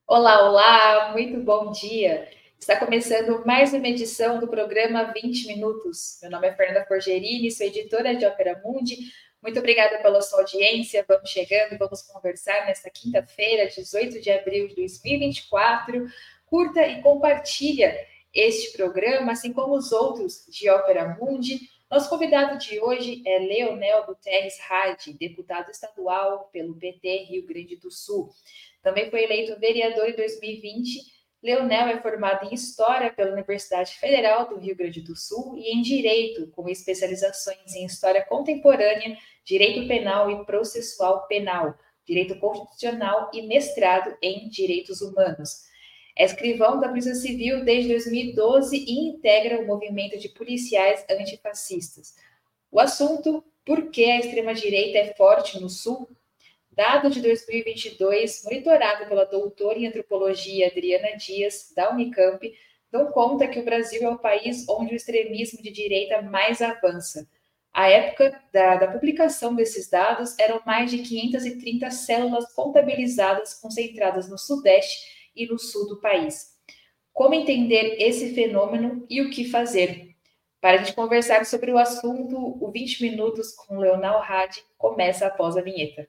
Olá, olá, muito bom dia. Está começando mais uma edição do programa 20 Minutos. Meu nome é Fernanda Forgerini, sou editora de Ópera Mundi. Muito obrigada pela sua audiência. Vamos chegando, vamos conversar nesta quinta-feira, 18 de abril de 2024. Curta e compartilha este programa, assim como os outros de Ópera Mundi. Nosso convidado de hoje é Leonel Guterres Hadi, deputado estadual pelo PT Rio Grande do Sul. Também foi eleito vereador em 2020. Leonel é formado em História pela Universidade Federal do Rio Grande do Sul e em Direito, com especializações em História Contemporânea, Direito Penal e Processual Penal, Direito Constitucional e mestrado em Direitos Humanos. É escrivão da Polícia Civil desde 2012 e integra o movimento de policiais antifascistas. O assunto: por que a extrema-direita é forte no Sul? Dado de 2022, monitorado pela doutora em antropologia Adriana Dias, da Unicamp, dão conta que o Brasil é o país onde o extremismo de direita mais avança. À época da publicação desses dados, eram mais de 530 células contabilizadas concentradas no Sudeste e no Sul do país. Como entender esse fenômeno e o que fazer? Para a gente conversar sobre o assunto, o 20 Minutos com Leonel Hadi começa após a vinheta.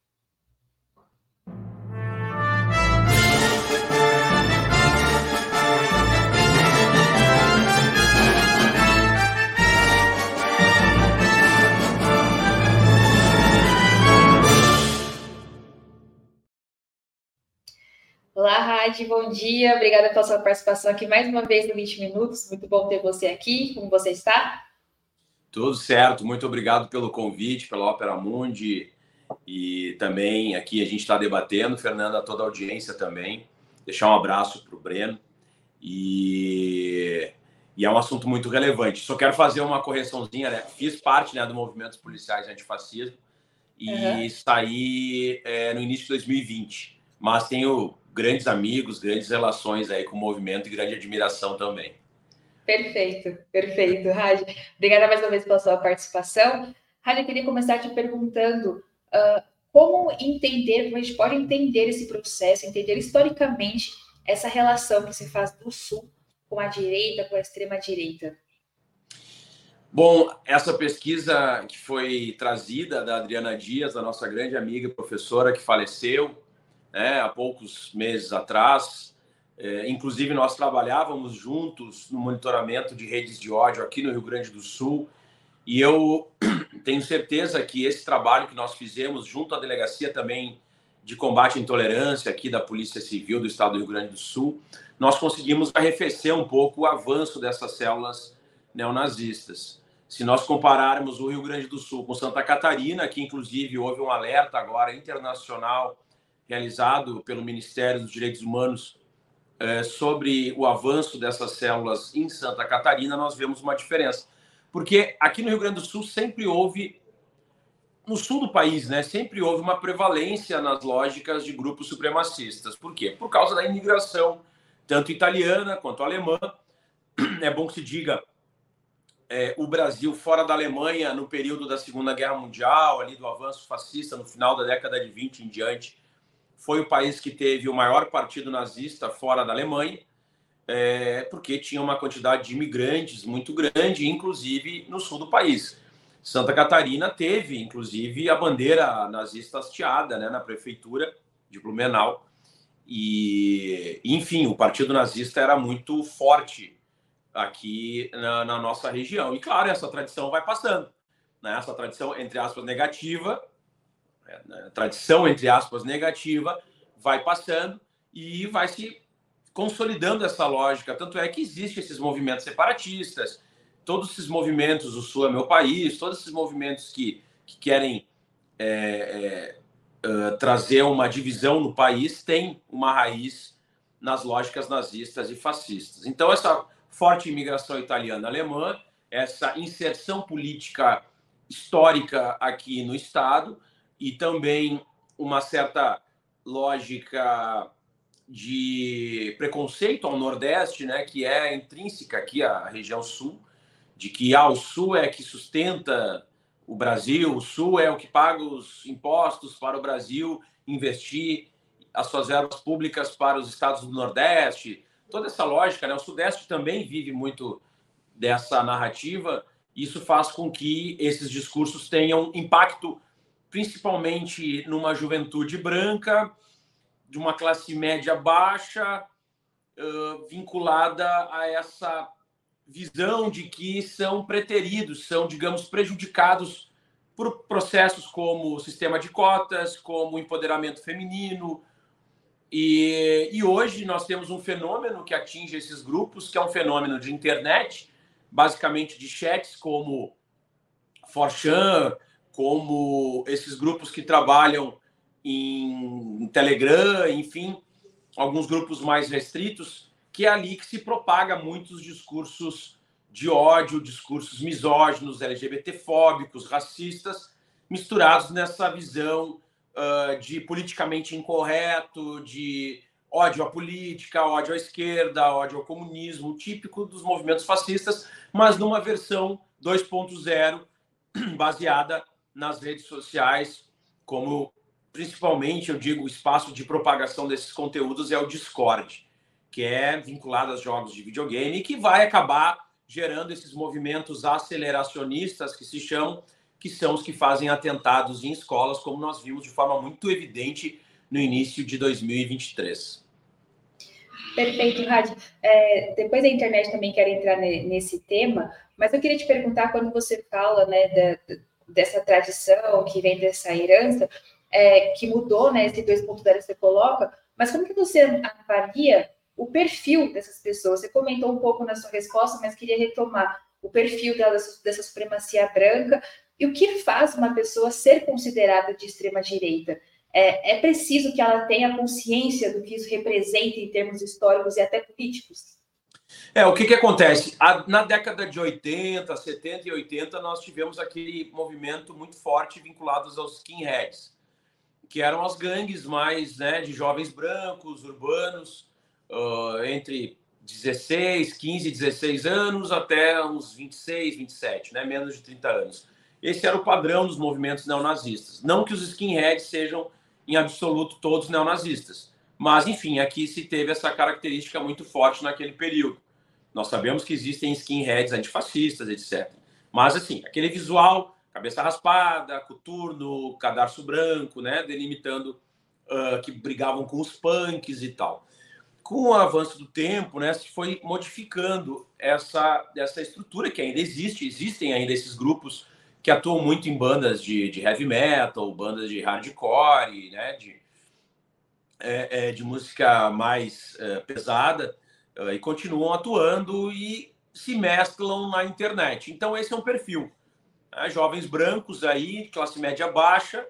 Olá, Rádio, bom dia. Obrigada pela sua participação aqui mais uma vez no 20 Minutos. Muito bom ter você aqui. Como você está? Tudo certo. Muito obrigado pelo convite, pela Ópera Mundi. E também aqui a gente está debatendo, Fernanda, toda a audiência também. Deixar um abraço para o Breno. E é um assunto muito relevante. Só quero fazer uma correçãozinha, né? Fiz parte, né, do movimento dos policiais antifascismo e saí no início de 2020. Mas tenho grandes amigos, grandes relações aí com o movimento e grande admiração também. Perfeito, perfeito, Rádio. Obrigada mais uma vez pela sua participação. Rádio, eu queria começar te perguntando como entender, como a gente pode entender esse processo, entender historicamente essa relação que se faz do Sul com a direita, com a extrema-direita. Bom, essa pesquisa que foi trazida da Adriana Dias, a nossa grande amiga professora que faleceu, né, há poucos meses atrás, inclusive nós trabalhávamos juntos no monitoramento de redes de ódio aqui no Rio Grande do Sul, e eu tenho certeza que esse trabalho que nós fizemos junto à Delegacia também de Combate à Intolerância aqui da Polícia Civil do Estado do Rio Grande do Sul, nós conseguimos arrefecer um pouco o avanço dessas células neonazistas. Se nós compararmos o Rio Grande do Sul com Santa Catarina, que inclusive houve um alerta agora internacional realizado pelo Ministério dos Direitos Humanos sobre o avanço dessas células em Santa Catarina, nós vemos uma diferença. Porque aqui no Rio Grande do Sul sempre houve, no sul do país, né, sempre houve uma prevalência nas lógicas de grupos supremacistas. Por quê? Por causa da imigração, tanto italiana quanto alemã. É bom que se diga, o Brasil fora da Alemanha no período da Segunda Guerra Mundial, ali do avanço fascista no final da década de 20 em diante, foi o país que teve o maior partido nazista fora da Alemanha, porque tinha uma quantidade de imigrantes muito grande, inclusive no sul do país. Santa Catarina teve, inclusive, a bandeira nazista hasteada, né, na prefeitura de Blumenau. E, enfim, o partido nazista era muito forte aqui na nossa região. E, claro, essa tradição vai passando. Né? Essa tradição, entre aspas, negativa, vai passando e vai se consolidando essa lógica. Tanto é que existem esses movimentos separatistas, todos esses movimentos, o Sul é meu país, todos esses movimentos que querem trazer uma divisão no país, têm uma raiz nas lógicas nazistas e fascistas. Então, essa forte imigração italiana-alemã, essa inserção política histórica aqui no Estado e também uma certa lógica de preconceito ao Nordeste, né, que é intrínseca aqui à região Sul, de que o Sul é que sustenta o Brasil, o Sul é o que paga os impostos para o Brasil investir as suas verbas públicas para os estados do Nordeste, toda essa lógica, né? O Sudeste também vive muito dessa narrativa. Isso faz com que esses discursos tenham impacto, principalmente numa juventude branca, de uma classe média baixa, vinculada a essa visão de que são preteridos, são, digamos, prejudicados por processos como o sistema de cotas, como o empoderamento feminino. E hoje nós temos um fenômeno que atinge esses grupos, que é um fenômeno de internet, basicamente de chats como 4chan, como esses grupos que trabalham em Telegram, enfim, alguns grupos mais restritos, que é ali que se propaga muitos discursos de ódio, discursos misóginos, LGBTfóbicos, racistas, misturados nessa visão de politicamente incorreto, de ódio à política, ódio à esquerda, ódio ao comunismo, típico dos movimentos fascistas, mas numa versão 2.0, baseada nas redes sociais, como principalmente, eu digo, o espaço de propagação desses conteúdos é o Discord, que é vinculado aos jogos de videogame e que vai acabar gerando esses movimentos aceleracionistas que se chamam, que são os que fazem atentados em escolas, como nós vimos de forma muito evidente no início de 2023. Perfeito, Rádio. Depois da internet também quero entrar nesse tema, mas eu queria te perguntar, quando você fala, né, dessa tradição que vem dessa herança, que mudou, né, esse 2.0 que você coloca, mas como que você avalia o perfil dessas pessoas? Você comentou um pouco na sua resposta, mas queria retomar o perfil dessa supremacia branca e o que faz uma pessoa ser considerada de extrema-direita. É preciso que ela tenha consciência do que isso representa em termos históricos e até políticos? O que acontece? Na década de 80, 70 e 80, nós tivemos aquele movimento muito forte vinculado aos skinheads, que eram as gangues mais, né, de jovens brancos, urbanos, entre 15, 16 anos até uns 26, 27, né, menos de 30 anos. Esse era o padrão dos movimentos neonazistas. Não que os skinheads sejam, em absoluto, todos neonazistas. Mas, enfim, aqui se teve essa característica muito forte naquele período. Nós sabemos que existem skinheads antifascistas, etc. Mas, assim, aquele visual, cabeça raspada, coturno, cadarço branco, né, delimitando que brigavam com os punks e tal. Com o avanço do tempo, né, se foi modificando essa estrutura que ainda existe. Existem ainda esses grupos que atuam muito em bandas de heavy metal, bandas de hardcore, né, de música mais pesada, e continuam atuando e se mesclam na internet. Então, esse é um perfil. Né, jovens brancos aí, classe média baixa,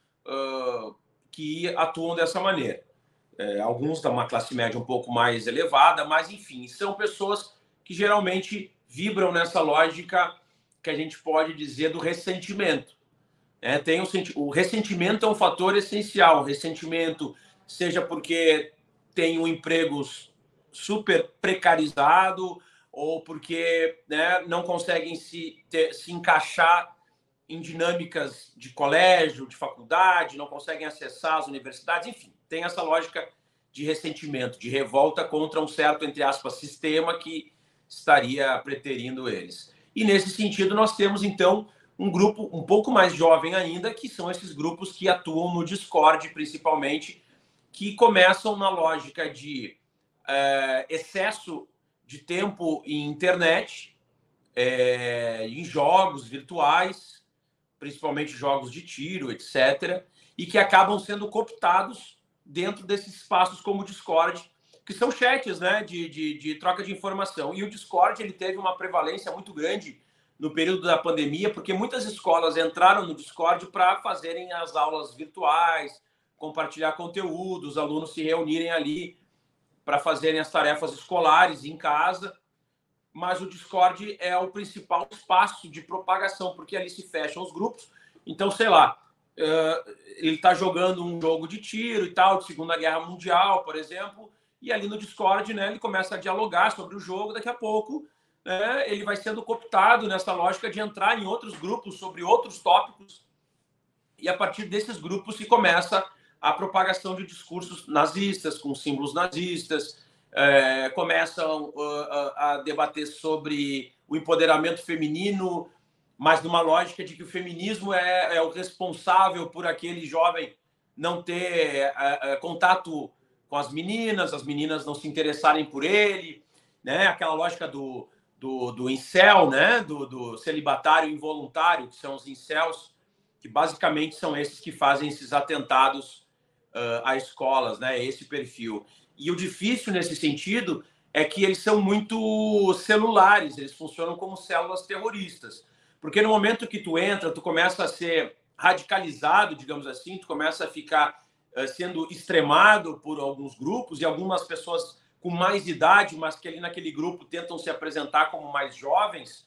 que atuam dessa maneira. Alguns da uma classe média um pouco mais elevada, mas, enfim, são pessoas que geralmente vibram nessa lógica que a gente pode dizer do ressentimento. O ressentimento é um fator essencial. O ressentimento, seja porque tem um emprego super precarizado ou porque, né, não conseguem se encaixar em dinâmicas de colégio, de faculdade, não conseguem acessar as universidades, enfim, tem essa lógica de ressentimento, de revolta contra um certo, entre aspas, sistema que estaria preterindo eles. E nesse sentido nós temos, então, um grupo um pouco mais jovem ainda, que são esses grupos que atuam no Discord, principalmente, que começam na lógica de excesso de tempo em internet, em jogos virtuais, principalmente jogos de tiro, etc., e que acabam sendo cooptados dentro desses espaços como o Discord, que são chats, né, de troca de informação. E o Discord ele teve uma prevalência muito grande no período da pandemia, porque muitas escolas entraram no Discord para fazerem as aulas virtuais, compartilhar conteúdo, os alunos se reunirem ali para fazerem as tarefas escolares em casa. Mas o Discord é o principal espaço de propagação, porque ali se fecham os grupos. Então, sei lá, ele está jogando um jogo de tiro e tal, de Segunda Guerra Mundial, por exemplo, e ali no Discord, né, ele começa a dialogar sobre o jogo. Daqui a pouco, né, ele vai sendo cooptado nessa lógica de entrar em outros grupos sobre outros tópicos, e a partir desses grupos se começa a propagação de discursos nazistas, com símbolos nazistas, começam a debater sobre o empoderamento feminino, mas numa lógica de que o feminismo é o responsável por aquele jovem não ter contato com as meninas não se interessarem por ele, né? Aquela lógica do incel, né? Do celibatário involuntário, que são os incels, que basicamente são esses que fazem esses atentados a escolas, né? Esse perfil. E o difícil nesse sentido é que eles são muito celulares, eles funcionam como células terroristas. Porque no momento que tu entra, tu começa a ser radicalizado, digamos assim, tu começa a ficar sendo extremado por alguns grupos, e algumas pessoas com mais idade, mas que ali naquele grupo tentam se apresentar como mais jovens,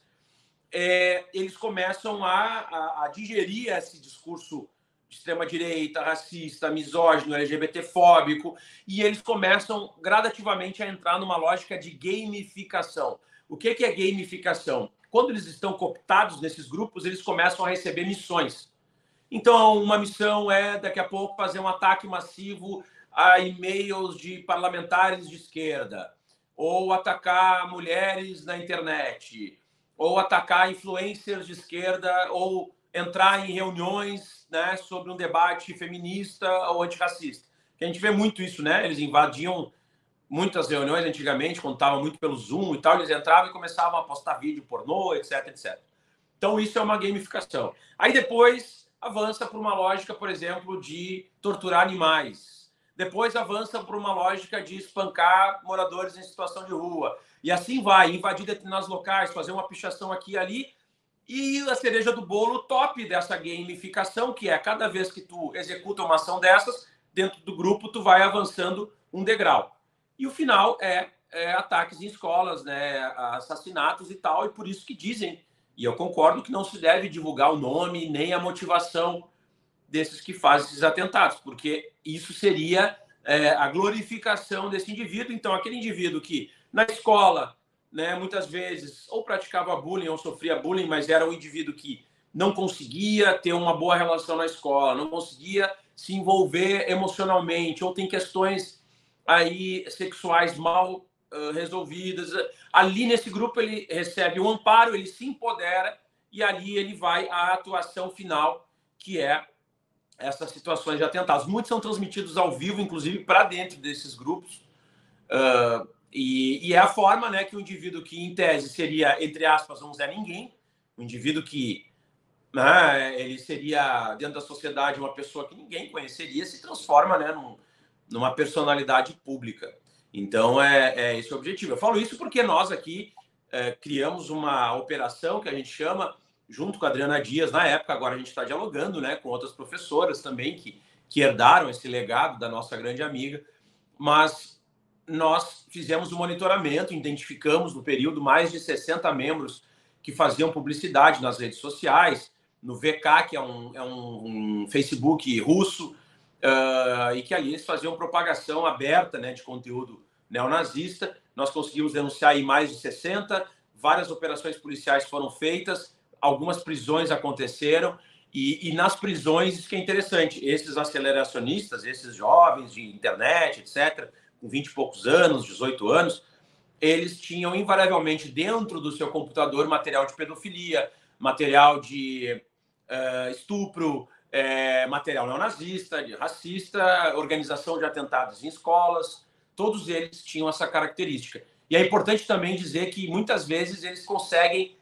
eles começam a digerir esse discurso de extrema-direita, racista, misógino, LGBT-fóbico, e eles começam gradativamente a entrar numa lógica de gamificação. O que é gamificação? Quando eles estão cooptados nesses grupos, eles começam a receber missões. Então, uma missão é, daqui a pouco, fazer um ataque massivo a e-mails de parlamentares de esquerda, ou atacar mulheres na internet, ou atacar influencers de esquerda, ou entrar em reuniões, né, sobre um debate feminista ou antirracista. A gente vê muito isso, né? Eles invadiam muitas reuniões antigamente, quando estavam muito pelo Zoom e tal, eles entravam e começavam a postar vídeo pornô, etc, etc. Então, isso é uma gamificação. Aí depois avança para uma lógica, por exemplo, de torturar animais. Depois avança para uma lógica de espancar moradores em situação de rua. E assim vai, invadir determinados locais, fazer uma pichação aqui e ali. E a cereja do bolo top dessa gamificação, que é cada vez que tu executa uma ação dessas, dentro do grupo tu vai avançando um degrau. E o final é ataques em escolas, né, assassinatos e tal, e por isso que dizem, e eu concordo, que não se deve divulgar o nome nem a motivação desses que fazem esses atentados, porque isso seria a glorificação desse indivíduo. Então, aquele indivíduo que na escola, né, muitas vezes ou praticava bullying ou sofria bullying, mas era um indivíduo que não conseguia ter uma boa relação na escola, não conseguia se envolver emocionalmente, ou tem questões aí sexuais mal resolvidas. Ali nesse grupo ele recebe um amparo, ele se empodera e ali ele vai à atuação final, que é essas situações de atentados. Muitos são transmitidos ao vivo, inclusive para dentro desses grupos. E é a forma, né, que o indivíduo que, em tese, seria, entre aspas, um Zé Ninguém, um indivíduo que, né, ele seria, dentro da sociedade, uma pessoa que ninguém conheceria, se transforma, né, numa personalidade pública. Então, é esse o objetivo. Eu falo isso porque nós aqui criamos uma operação que a gente chama, junto com a Adriana Dias, na época, agora a gente está dialogando, né, com outras professoras também que herdaram esse legado da nossa grande amiga, mas nós fizemos um monitoramento, identificamos no período mais de 60 membros que faziam publicidade nas redes sociais, no VK, que é um Facebook russo, e que ali eles faziam propagação aberta, né, de conteúdo neonazista. Nós conseguimos denunciar aí mais de 60, várias operações policiais foram feitas, algumas prisões aconteceram, e nas prisões, isso que é interessante, esses aceleracionistas, esses jovens de internet, etc., com 20 e poucos anos, 18 anos, eles tinham invariavelmente dentro do seu computador material de pedofilia, material de estupro, material neonazista, de racista, organização de atentados em escolas, todos eles tinham essa característica. E é importante também dizer que muitas vezes eles conseguem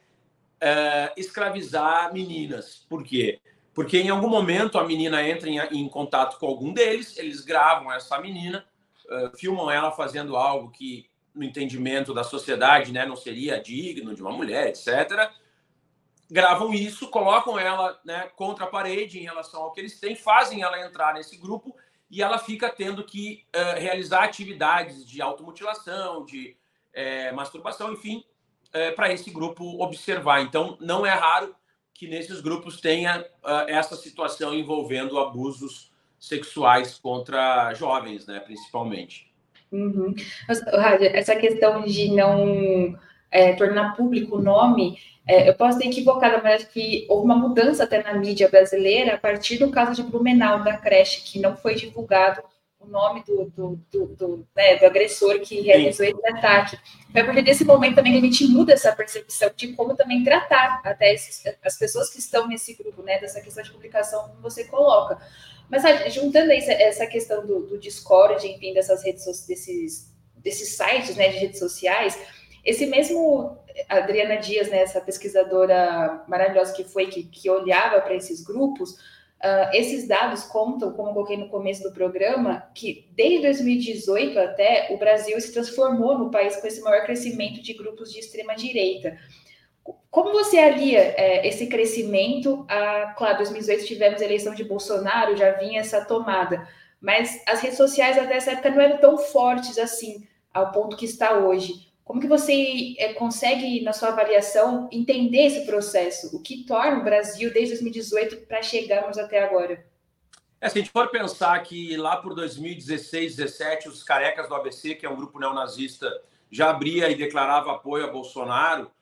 escravizar meninas. Por quê? Porque em algum momento a menina entra em contato com algum deles, eles gravam essa menina, filmam ela fazendo algo que, no entendimento da sociedade, né, não seria digno de uma mulher, etc., gravam isso, colocam ela, né, contra a parede em relação ao que eles têm, fazem ela entrar nesse grupo e ela fica tendo que realizar atividades de automutilação, de masturbação, enfim, para esse grupo observar. Então, não é raro que nesses grupos tenha essa situação envolvendo abusos sexuais contra jovens, né, principalmente. Uhum. Essa questão de não tornar público o nome, eu posso estar equivocada, mas acho que houve uma mudança até na mídia brasileira a partir do caso de Blumenau, da creche, que não foi divulgado o nome do agressor que realizou esse ataque. Foi a partir desse momento também que a gente muda essa percepção de como também tratar até as pessoas que estão nesse grupo, né, dessa questão de publicação, como você coloca. Mas juntando essa questão do Discord, enfim, dessas redes desses sites, né, de redes sociais, esse mesmo Adriana Dias, né, essa pesquisadora maravilhosa que olhava para esses grupos, esses dados contam, como eu coloquei no começo do programa, que desde 2018 até o Brasil se transformou no país com esse maior crescimento de grupos de extrema-direita. Como você alia esse crescimento? Claro, em 2018 tivemos a eleição de Bolsonaro, já vinha essa tomada, mas as redes sociais até essa época não eram tão fortes assim, ao ponto que está hoje. Como que você consegue, na sua avaliação, entender esse processo? O que torna o Brasil, desde 2018, para chegarmos até agora? Se a gente for pensar que lá por 2016, 2017, os carecas do ABC, que é um grupo neonazista, já abria e declarava apoio a Bolsonaro,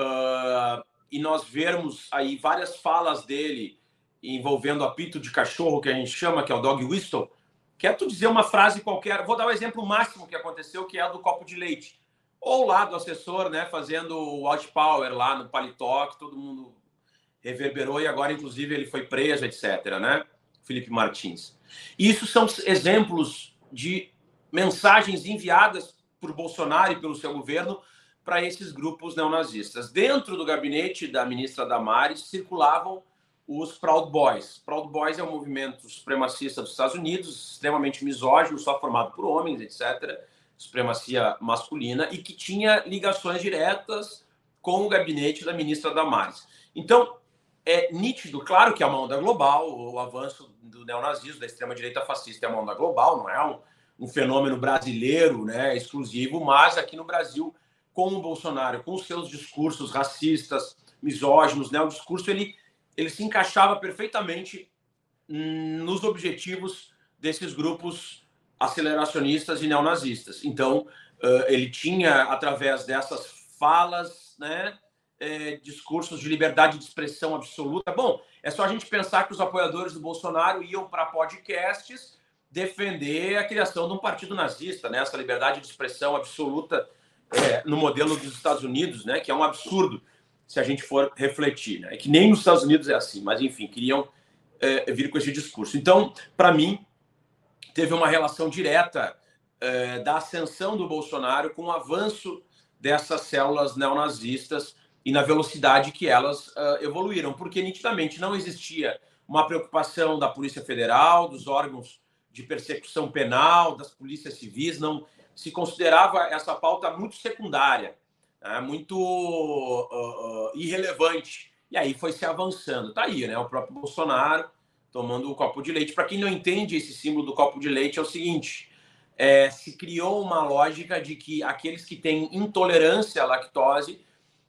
e nós vermos aí várias falas dele envolvendo apito de cachorro, que a gente chama, que é o dog whistle, quer tu dizer uma frase qualquer. Vou dar o exemplo máximo que aconteceu, que é a do copo de leite. Ou lá do assessor, né, fazendo o watch power lá no paletó, que todo mundo reverberou e agora, inclusive, ele foi preso, etc., né? Felipe Martins. Isso são exemplos de mensagens enviadas por Bolsonaro e pelo seu governo para esses grupos neonazistas. Dentro do gabinete da ministra Damares circulavam os Proud Boys. Proud Boys é um movimento supremacista dos Estados Unidos, extremamente misógino, só formado por homens, etc., supremacia masculina, e que tinha ligações diretas com o gabinete da ministra Damares. Então, é nítido, claro que é uma onda global, o avanço do neonazismo, da extrema-direita fascista é uma onda global, não é um fenômeno brasileiro, né, exclusivo, mas aqui no Brasil, com o Bolsonaro, com os seus discursos racistas, misóginos, né, o discurso ele se encaixava perfeitamente nos objetivos desses grupos aceleracionistas e neonazistas. Então, ele tinha, através dessas falas, né, discursos de liberdade de expressão absoluta. Bom, é só a gente pensar que os apoiadores do Bolsonaro iam para podcasts defender a criação de um partido nazista, né? Essa liberdade de expressão absoluta no modelo dos Estados Unidos, né? Que é um absurdo se a gente for refletir, né? É que nem nos Estados Unidos é assim, mas enfim, queriam vir com esse discurso. Então, para mim, teve uma relação direta da ascensão do Bolsonaro com o avanço dessas células neonazistas e na velocidade que elas evoluíram, porque nitidamente não existia uma preocupação da Polícia Federal, dos órgãos de persecução penal, das polícias civis, não se considerava essa pauta muito secundária, muito irrelevante. E aí foi se avançando. Tá aí, né? O próprio Bolsonaro tomando o copo de leite. Para quem não entende esse símbolo do copo de leite, é o seguinte: se criou uma lógica de que aqueles que têm intolerância à lactose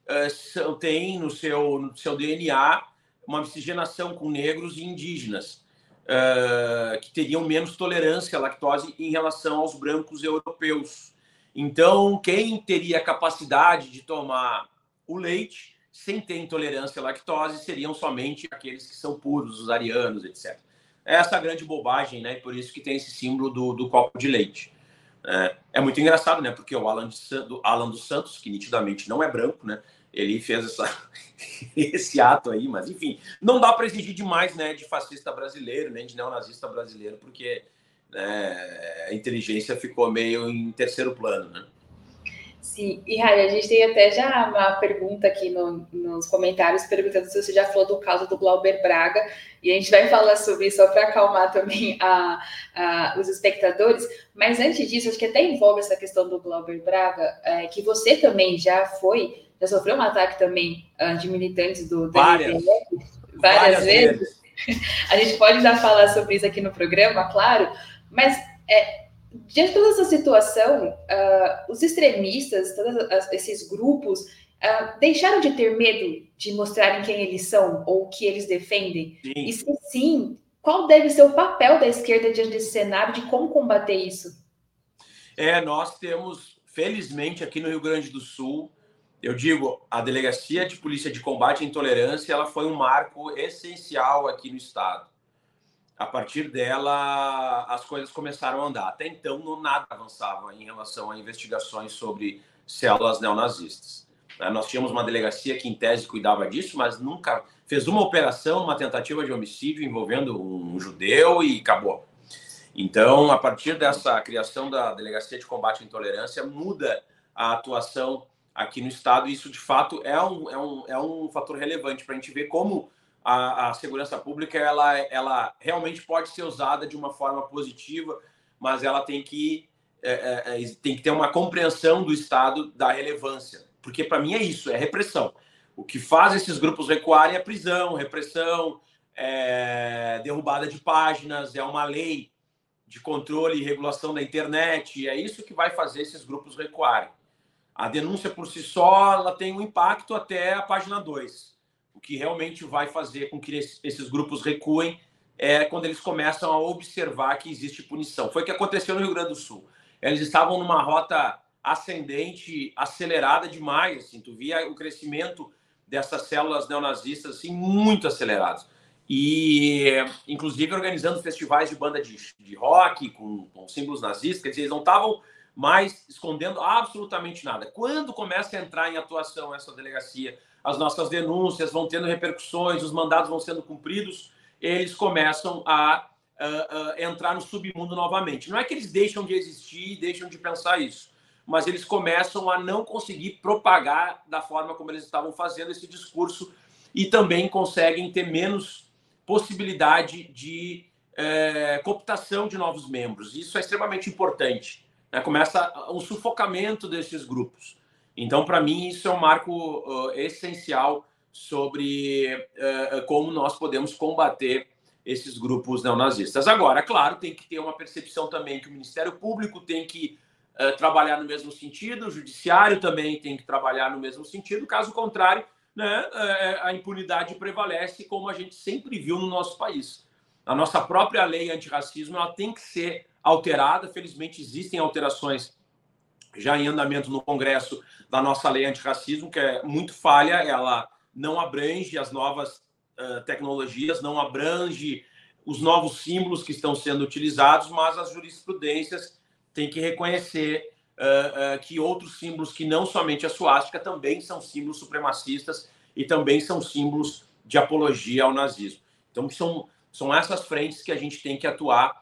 têm no seu DNA uma miscigenação com negros e indígenas, que teriam menos tolerância à lactose em relação aos brancos europeus. Então, quem teria capacidade de tomar o leite sem ter intolerância à lactose seriam somente aqueles que são puros, os arianos, etc. Essa é a grande bobagem, né? Por isso que tem esse símbolo do copo de leite. É muito engraçado, né? Porque o Alan dos Santos, que nitidamente não é branco, né? Ele fez esse ato aí, mas enfim, não dá para exigir demais, né, de fascista brasileiro, nem de neonazista brasileiro, porque a inteligência ficou meio em terceiro plano, né? Sim, e Raia, a gente tem até já uma pergunta aqui nos comentários perguntando se você já falou do caso do Glauber Braga, e a gente vai falar sobre isso só para acalmar também os espectadores, mas antes disso, acho que até envolve essa questão do Glauber Braga, que você também já sofreu um ataque também de militantes do várias vezes. A gente pode já falar sobre isso aqui no programa, claro, mas diante de toda essa situação, os extremistas, todos esses grupos, deixaram de ter medo de mostrarem quem eles são ou o que eles defendem? Sim. E se sim, qual deve ser o papel da esquerda diante desse cenário de como combater isso? Nós temos, felizmente, aqui no Rio Grande do Sul, Eu digo, a Delegacia de Polícia de Combate à Intolerância, ela foi um marco essencial aqui no estado. A partir dela, as coisas começaram a andar. Até então, nada avançava em relação a investigações sobre células neonazistas. Nós tínhamos uma delegacia que, em tese, cuidava disso, mas nunca fez uma operação, uma tentativa de homicídio envolvendo um judeu e acabou. Então, a partir dessa criação da Delegacia de Combate à Intolerância, muda a atuação aqui no estado, e isso, de fato, é um fator relevante para a gente ver como a segurança pública ela realmente pode ser usada de uma forma positiva, mas ela tem que ter uma compreensão do estado da relevância, porque para mim é isso, é repressão. O que faz esses grupos recuarem é prisão, repressão, derrubada de páginas, é uma lei de controle e regulação da internet, é isso que vai fazer esses grupos recuarem. A denúncia por si só, ela tem um impacto até a página 2. O que realmente vai fazer com que esses grupos recuem é quando eles começam a observar que existe punição. Foi o que aconteceu no Rio Grande do Sul. Eles estavam numa rota ascendente, acelerada demais. Assim, tu via o crescimento dessas células neonazistas assim, muito acelerados. E, inclusive, organizando festivais de banda de rock com símbolos nazistas. Quer dizer, eles não estavam mais escondendo absolutamente nada. Quando começa a entrar em atuação essa delegacia, as nossas denúncias vão tendo repercussões, os mandados vão sendo cumpridos, eles começam a entrar no submundo novamente. Não é que eles deixam de existir, deixam de pensar isso, mas eles começam a não conseguir propagar da forma como eles estavam fazendo esse discurso e também conseguem ter menos possibilidade de cooptação de novos membros. Isso é extremamente importante. Começa o sufocamento desses grupos. Então, para mim, isso é um marco essencial sobre como nós podemos combater esses grupos neonazistas. Agora, claro, tem que ter uma percepção também que o Ministério Público tem que trabalhar no mesmo sentido, o Judiciário também tem que trabalhar no mesmo sentido, caso contrário, né, a impunidade prevalece, como a gente sempre viu no nosso país. A nossa própria lei antirracismo ela tem que ser alterada. Felizmente, existem alterações já em andamento no Congresso da nossa lei antirracismo, que é muito falha, ela não abrange as novas tecnologias, não abrange os novos símbolos que estão sendo utilizados, mas as jurisprudências têm que reconhecer que outros símbolos, que não somente a suástica, também são símbolos supremacistas e também são símbolos de apologia ao nazismo. Então, são essas frentes que a gente tem que atuar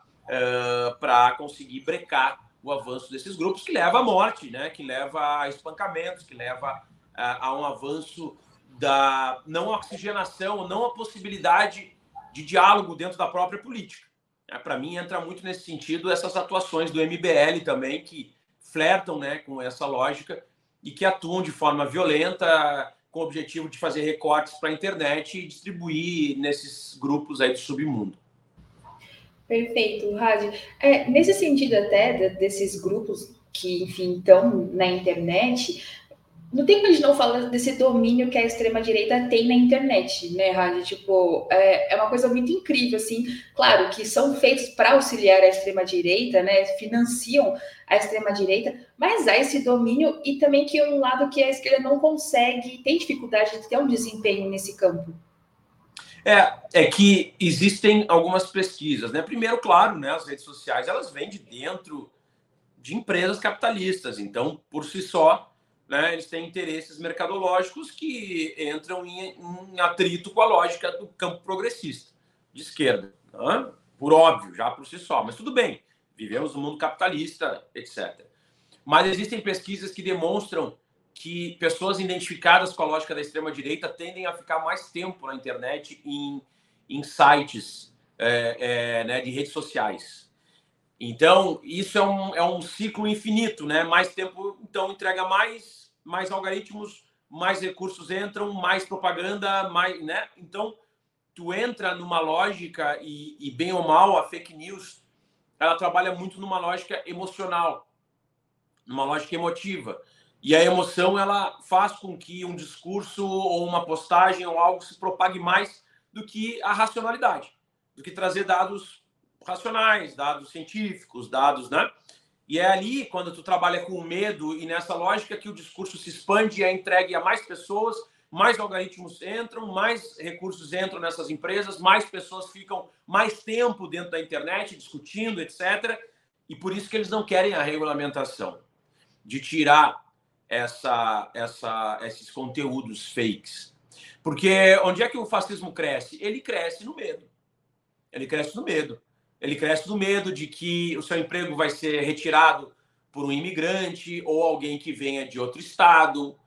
para conseguir brecar o avanço desses grupos, que leva à morte, né? Que leva a espancamentos, que leva a um avanço da não oxigenação, não a possibilidade de diálogo dentro da própria política. Para mim, entra muito nesse sentido essas atuações do MBL também, que flertam, né, com essa lógica e que atuam de forma violenta com o objetivo de fazer recortes para a internet e distribuir nesses grupos aí do submundo. Perfeito, Radi. Nesse sentido até desses grupos que, enfim, estão na internet, não tem como a gente não falar desse domínio que a extrema-direita tem na internet, né, Radi? Tipo, é uma coisa muito incrível, assim. Claro que são feitos para auxiliar a extrema-direita, né? Financiam a extrema-direita, mas há esse domínio e também que é um lado que a esquerda não consegue, tem dificuldade de ter um desempenho nesse campo. É que existem algumas pesquisas, né? Primeiro, claro, né, as redes sociais, elas vêm de dentro de empresas capitalistas. Então, por si só, né, eles têm interesses mercadológicos que entram em atrito com a lógica do campo progressista, de esquerda. Né? Por óbvio, já por si só. Mas tudo bem, vivemos num mundo capitalista, etc. Mas existem pesquisas que demonstram que pessoas identificadas com a lógica da extrema-direita tendem a ficar mais tempo na internet em sites né, de redes sociais. Então, isso é um ciclo infinito, né? Mais tempo, então, entrega mais algoritmos, mais recursos entram, mais propaganda, mais, né? Então, tu entra numa lógica e bem ou mal, a fake news, ela trabalha muito numa lógica emocional, numa lógica emotiva. E a emoção, ela faz com que um discurso ou uma postagem ou algo se propague mais do que a racionalidade, do que trazer dados racionais, dados científicos, dados, né? E é ali, quando tu trabalha com o medo e nessa lógica, que o discurso se expande e é entregue a mais pessoas, mais algoritmos entram, mais recursos entram nessas empresas, mais pessoas ficam mais tempo dentro da internet discutindo, etc. E por isso que eles não querem a regulamentação, de tirar esses conteúdos fakes. Porque onde é que o fascismo cresce? Ele cresce no medo. Ele cresce no medo. Ele cresce no medo de que o seu emprego vai ser retirado por um imigrante ou alguém que venha de outro estado.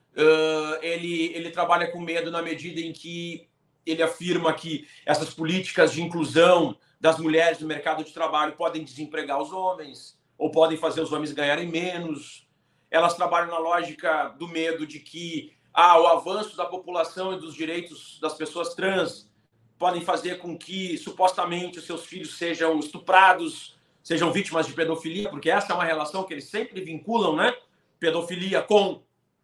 Ele trabalha com medo na medida em que ele afirma que essas políticas de inclusão das mulheres no mercado de trabalho podem desempregar os homens ou podem fazer os homens ganharem menos. Elas trabalham na lógica do medo de que o avanço da população e dos direitos das pessoas trans podem fazer com que, supostamente, os seus filhos sejam estuprados, sejam vítimas de pedofilia, porque essa é uma relação que eles sempre vinculam, né? Pedofilia com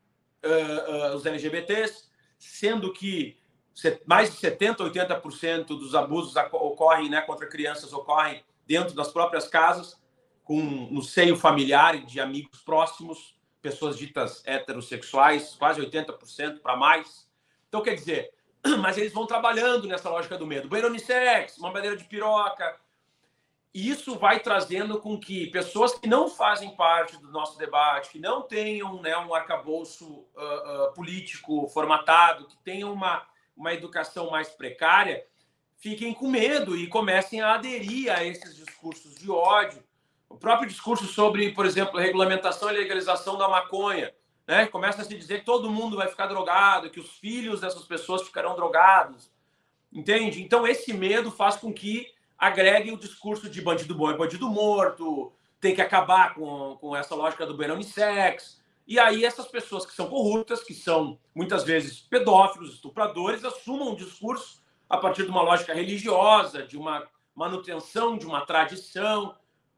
os LGBTs, sendo que mais de 70%, 80% dos abusos ocorrem, né, contra crianças, ocorrem dentro das próprias casas, no seio familiar e de amigos próximos, pessoas ditas heterossexuais, quase 80% para mais. Então, quer dizer, mas eles vão trabalhando nessa lógica do medo. Banheiro unissex, mamadeira de piroca. E isso vai trazendo com que pessoas que não fazem parte do nosso debate, que não tenham, né, um arcabouço político formatado, que tenham uma educação mais precária, fiquem com medo e comecem a aderir a esses discursos de ódio. O próprio discurso sobre, por exemplo, a regulamentação e legalização da maconha, né? Começa a se dizer que todo mundo vai ficar drogado, que os filhos dessas pessoas ficarão drogados. Entende? Então, esse medo faz com que agregue o discurso de bandido bom é bandido morto, tem que acabar com essa lógica do banheiro unissex. E aí essas pessoas que são corruptas, que são muitas vezes pedófilos, estupradores, assumam um discurso a partir de uma lógica religiosa, de uma manutenção de uma tradição,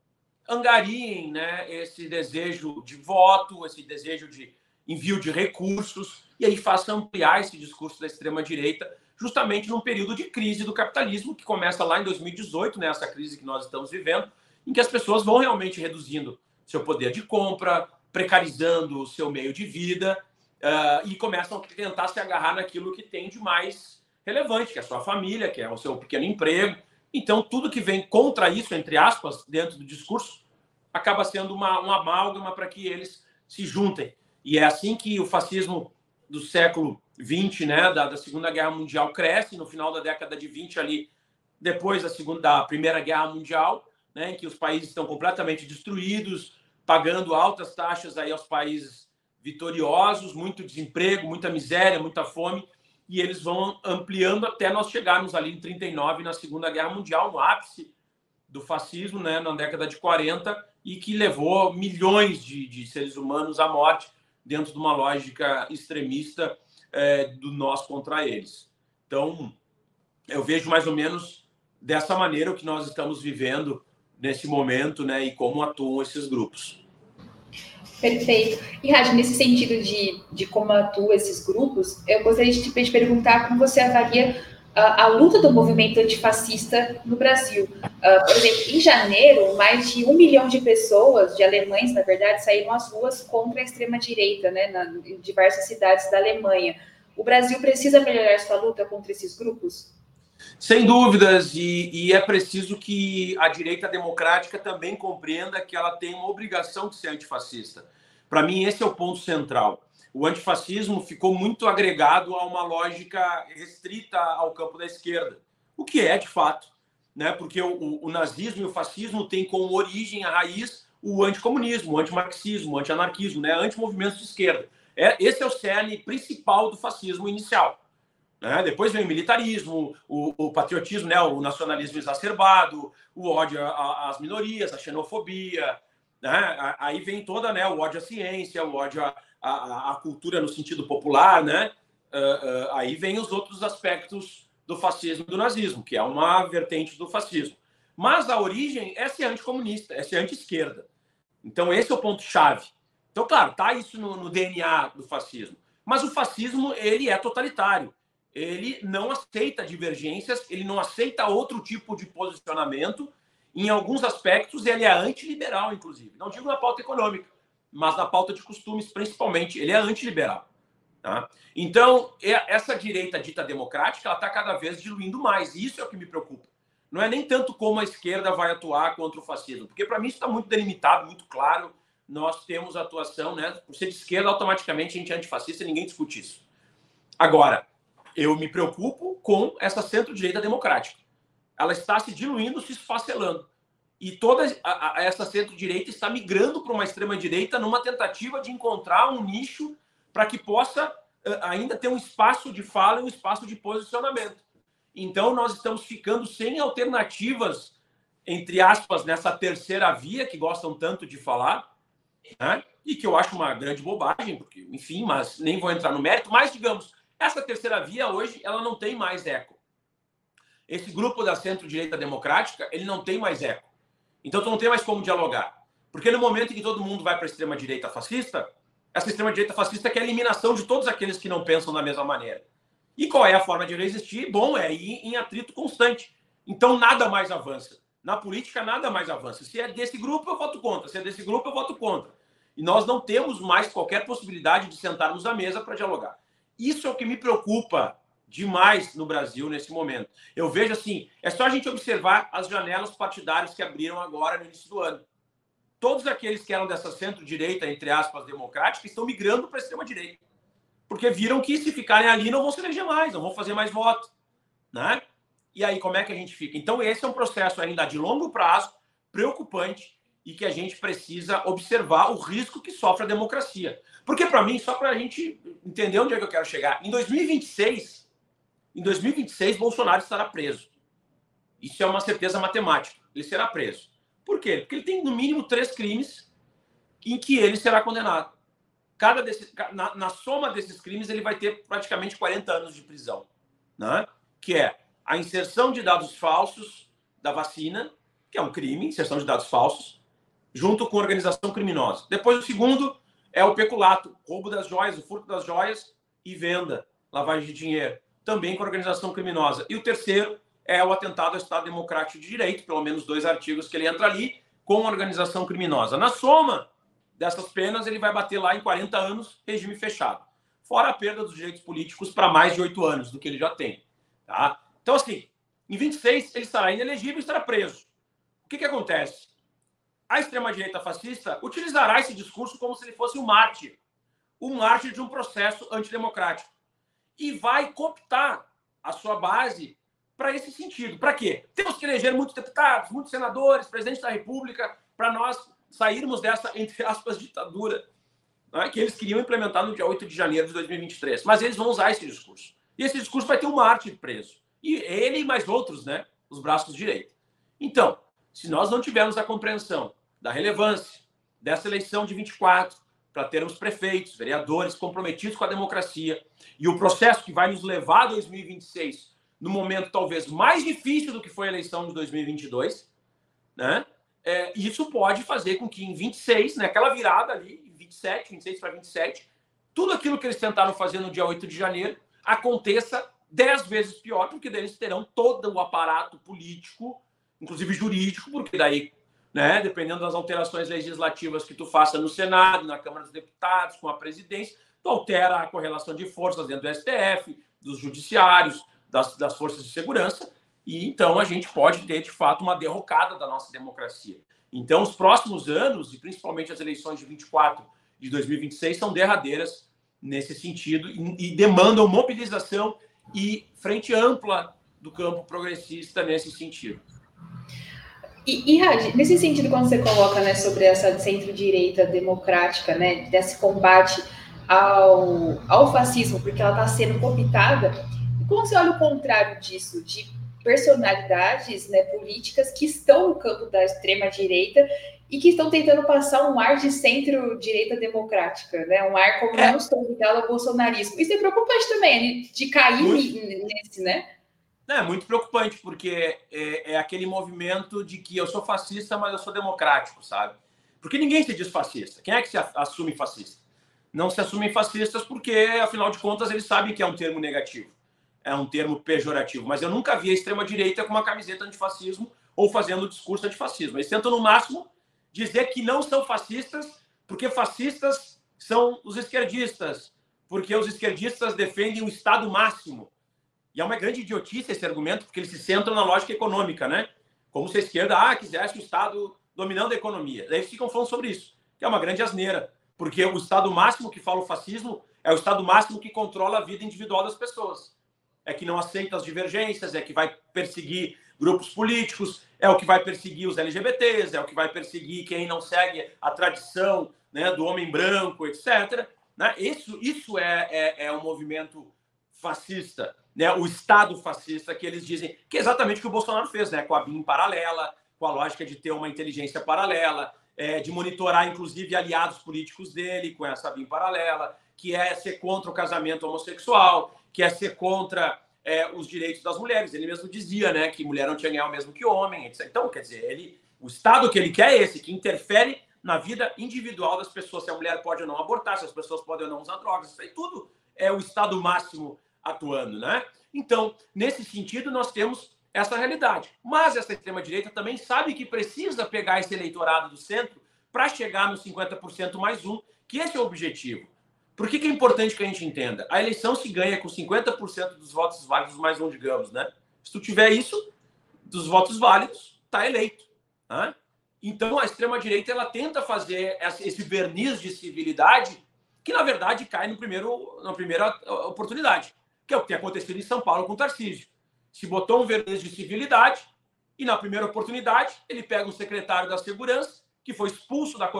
angariem, né, esse desejo de voto, esse desejo de envio de recursos, e aí faça ampliar esse discurso da extrema-direita, justamente num período de crise do capitalismo, que começa lá em 2018, né, essa crise que nós estamos vivendo, em que as pessoas vão realmente reduzindo seu poder de compra, precarizando o seu meio de vida, e começam a tentar se agarrar naquilo que tem de mais relevante, que é a sua família, que é o seu pequeno emprego. Então, tudo que vem contra isso, entre aspas, dentro do discurso, acaba sendo uma amálgama para que eles se juntem. E é assim que o fascismo do século XX, né, da Segunda Guerra Mundial, cresce no final da década de 20, ali, depois da Primeira Guerra Mundial, né, em que os países estão completamente destruídos, pagando altas taxas aí aos países vitoriosos, muito desemprego, muita miséria, muita fome, e eles vão ampliando até nós chegarmos ali em 39, na Segunda Guerra Mundial, no ápice do fascismo, né, na década de 40, e que levou milhões de seres humanos à morte dentro de uma lógica extremista do nós contra eles. Então, eu vejo mais ou menos dessa maneira o que nós estamos vivendo nesse momento, né, e como atuam esses grupos. Perfeito. E, Raj, nesse sentido de como atuam esses grupos, eu gostaria de te perguntar como você avalia a luta do movimento antifascista no Brasil. Por exemplo, em janeiro, mais de 1 milhão de pessoas, de alemães, na verdade, saíram às ruas contra a extrema-direita, né, em diversas cidades da Alemanha. O Brasil precisa melhorar sua luta contra esses grupos? Sem dúvidas, e é preciso que a direita democrática também compreenda que ela tem uma obrigação de ser antifascista. Para mim, esse é o ponto central. O antifascismo ficou muito agregado a uma lógica restrita ao campo da esquerda, o que é, de fato, né? Porque o nazismo e o fascismo têm como origem, a raiz, o anticomunismo, o antimarxismo, o antianarquismo, né? Antimovimentos de esquerda. Esse é o cerne principal do fascismo inicial. Né? Depois vem o militarismo, o patriotismo, né? O nacionalismo exacerbado, o ódio às minorias, a xenofobia. Né? Aí vem toda, né, o ódio à ciência, o ódio à cultura no sentido popular. Né? Aí vem os outros aspectos do fascismo e do nazismo, que é uma vertente do fascismo. Mas a origem é ser anticomunista, é ser anti-esquerda. Então esse é o ponto-chave. Então, claro, está isso no DNA do fascismo. Mas o fascismo, ele é totalitário. Ele não aceita divergências, ele não aceita outro tipo de posicionamento Em alguns aspectos, ele é antiliberal, inclusive. Não digo na pauta econômica, mas na pauta de costumes, principalmente. Ele é antiliberal. Tá? Então, essa direita dita democrática, ela está cada vez diluindo mais. E isso é o que me preocupa. Não é nem tanto como a esquerda vai atuar contra o fascismo, porque para mim isso está muito delimitado, muito claro. Nós temos atuação, né? Por ser de esquerda, automaticamente a gente é antifascista e ninguém discute isso. Agora, eu me preocupo com essa centro-direita democrática. Ela está se diluindo, se esfacelando. E toda essa centro-direita está migrando para uma extrema-direita numa tentativa de encontrar um nicho para que possa ainda ter um espaço de fala e um espaço de posicionamento. Então, nós estamos ficando sem alternativas, entre aspas, nessa terceira via que gostam tanto de falar, né? E que eu acho uma grande bobagem, porque, enfim, mas nem vou entrar no mérito, mas, digamos, essa terceira via hoje, ela não tem mais eco. Esse grupo da centro-direita democrática, ele não tem mais eco. Então, tu não tem mais como dialogar. Porque no momento em que todo mundo vai para a extrema-direita fascista, essa extrema-direita fascista quer a eliminação de todos aqueles que não pensam da mesma maneira. E qual é a forma de resistir? Bom, é ir em atrito constante. Então, nada mais avança. Na política, nada mais avança. Se é desse grupo, eu voto contra. Se é desse grupo, eu voto contra. E nós não temos mais qualquer possibilidade de sentarmos à mesa para dialogar. Isso é o que me preocupa demais no Brasil nesse momento. Eu vejo assim, é só a gente observar as janelas partidárias que abriram agora no início do ano. Todos aqueles que eram dessa centro-direita, entre aspas, democrática, estão migrando para a extrema-direita. Porque viram que se ficarem ali não vão se eleger mais, não vão fazer mais voto. Né? E aí, como é que a gente fica? Então, esse é um processo ainda de longo prazo, preocupante, e que a gente precisa observar o risco que sofre a democracia. Porque, para mim, só para a gente entender onde é que eu quero chegar, em 2026, Bolsonaro estará preso. Isso é uma certeza matemática. Ele será preso. Por quê? Porque ele tem, no mínimo, 3 crimes em que ele será condenado. Na soma desses crimes, ele vai ter praticamente 40 anos de prisão. Né? Que é a inserção de dados falsos da vacina, que é um crime, inserção de dados falsos, junto com organização criminosa. Depois, o segundo é o peculato, roubo das joias, o furto das joias e venda, lavagem de dinheiro, também com organização criminosa. E o terceiro é o atentado ao Estado Democrático de Direito, pelo menos 2 artigos que ele entra ali, com organização criminosa. Na soma dessas penas, ele vai bater lá em 40 anos, regime fechado. Fora a perda dos direitos políticos para mais de 8 anos do que ele já tem. Tá? Então, assim, em 26, ele estará inelegível e estará preso. O que acontece? A extrema-direita fascista utilizará esse discurso como se ele fosse um mártir de um processo antidemocrático. E vai cooptar a sua base para esse sentido. Para quê? Temos que eleger muitos deputados, muitos senadores, presidente da República, para nós sairmos dessa, entre aspas, ditadura, né, que eles queriam implementar no dia 8 de janeiro de 2023. Mas eles vão usar esse discurso. E esse discurso vai ter um mártir preso. E ele e mais outros, né? Os braços direitos. Então, se nós não tivermos a compreensão da relevância dessa eleição de 24, para termos prefeitos, vereadores comprometidos com a democracia, e o processo que vai nos levar a 2026, no momento talvez mais difícil do que foi a eleição de 2022, né? Isso pode fazer com que em 26, naquela virada ali, 26 para 27, tudo aquilo que eles tentaram fazer no dia 8 de janeiro aconteça 10 vezes pior, porque daí eles terão todo o aparato político, inclusive jurídico, porque daí, né, dependendo das alterações legislativas que tu faça no Senado, na Câmara dos Deputados, com a presidência, tu altera a correlação de forças dentro do STF, dos judiciários, das forças de segurança, e então a gente pode ter, de fato, uma derrocada da nossa democracia. Então, os próximos anos, e principalmente as eleições de 24 de 2026, são derradeiras nesse sentido e demandam mobilização e frente ampla do campo progressista nesse sentido. E Raj, nesse sentido, quando você coloca, né, sobre essa centro-direita democrática, né, desse combate ao fascismo, porque ela está sendo cooptada, e quando você olha o contrário disso, de personalidades, né, políticas que estão no campo da extrema-direita e que estão tentando passar um ar de centro-direita democrática, né, um ar como não estou ligado ao bolsonarismo. Isso é preocupante também, de cair nesse, né? É muito preocupante, porque é aquele movimento de que eu sou fascista, mas eu sou democrático, sabe? Porque ninguém se diz fascista. Quem é que se assume fascista? Não se assumem fascistas porque, afinal de contas, eles sabem que é um termo negativo. É um termo pejorativo. Mas eu nunca vi a extrema-direita com uma camiseta antifascismo ou fazendo o discurso antifascismo. Eles tentam, no máximo, dizer que não são fascistas, porque fascistas são os esquerdistas, porque os esquerdistas defendem o Estado máximo. E é uma grande idiotice esse argumento, porque eles se centram na lógica econômica, né? Como se a esquerda quisesse o Estado dominando a economia. Daí eles ficam falando sobre isso, que é uma grande asneira, porque o Estado máximo que fala o fascismo é o Estado máximo que controla a vida individual das pessoas. É que não aceita as divergências, é que vai perseguir grupos políticos, é o que vai perseguir os LGBTs, é o que vai perseguir quem não segue a tradição, né, do homem branco, etc. Né? Isso é um movimento fascista, né? O Estado fascista que eles dizem, que é exatamente o que o Bolsonaro fez, né? Com a BIM paralela, com a lógica de ter uma inteligência paralela, de monitorar, inclusive, aliados políticos dele com essa BIM paralela, que é ser contra o casamento homossexual, que é ser contra os direitos das mulheres. Ele mesmo dizia, né, que mulher não tinha que ganhar o mesmo que homem, etc. Então, quer dizer, o Estado que ele quer é esse, que interfere na vida individual das pessoas, se a mulher pode ou não abortar, se as pessoas podem ou não usar drogas, isso aí tudo é o Estado máximo atuando, né? Então, nesse sentido, nós temos essa realidade. Mas essa extrema-direita também sabe que precisa pegar esse eleitorado do centro para chegar nos 50% mais um, que esse é o objetivo. Por que é importante que a gente entenda? A eleição se ganha com 50% dos votos válidos mais um, digamos, né? Se tu tiver isso, dos votos válidos, tá eleito. Né? Então, a extrema-direita ela tenta fazer esse verniz de civilidade que, na verdade, cai na primeira oportunidade, que é o que tem acontecido em São Paulo com o Tarcísio. Se botou um verniz de civilidade e, na primeira oportunidade, ele pega um secretário da Segurança, que foi expulso da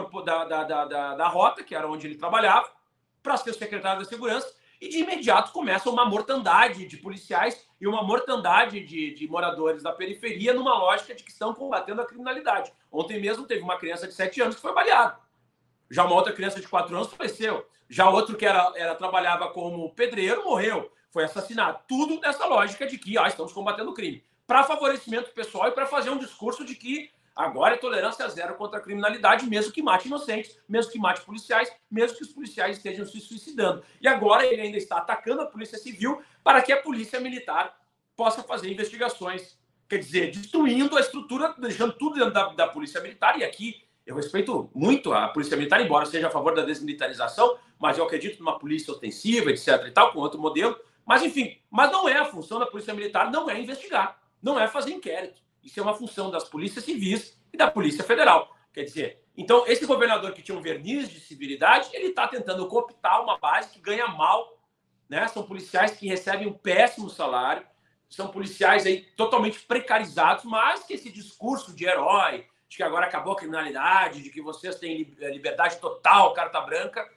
rota, que era onde ele trabalhava, para ser o secretário da Segurança, e de imediato começa uma mortandade de policiais e uma mortandade de moradores da periferia numa lógica de que estão combatendo a criminalidade. Ontem mesmo teve uma criança de 7 anos que foi baleada. Já uma outra criança de 4 anos faleceu. Já outro que trabalhava como pedreiro morreu, foi assassinado. Tudo nessa lógica de que estamos combatendo o crime. Para favorecimento pessoal e para fazer um discurso de que agora é tolerância zero contra a criminalidade, mesmo que mate inocentes, mesmo que mate policiais, mesmo que os policiais estejam se suicidando. E agora ele ainda está atacando a Polícia Civil para que a Polícia Militar possa fazer investigações. Quer dizer, destruindo a estrutura, deixando tudo dentro da Polícia Militar. E aqui eu respeito muito a Polícia Militar, embora seja a favor da desmilitarização, mas eu acredito numa polícia ostensiva, etc. e tal, com outro modelo. Mas, enfim, mas não é a função da Polícia Militar, não é investigar, não é fazer inquérito. Isso é uma função das polícias civis e da Polícia Federal. Quer dizer, então, esse governador que tinha um verniz de civilidade, ele está tentando cooptar uma base que ganha mal, né? São policiais que recebem um péssimo salário, são policiais aí totalmente precarizados, mas que esse discurso de herói, de que agora acabou a criminalidade, de que vocês têm liberdade total, carta branca,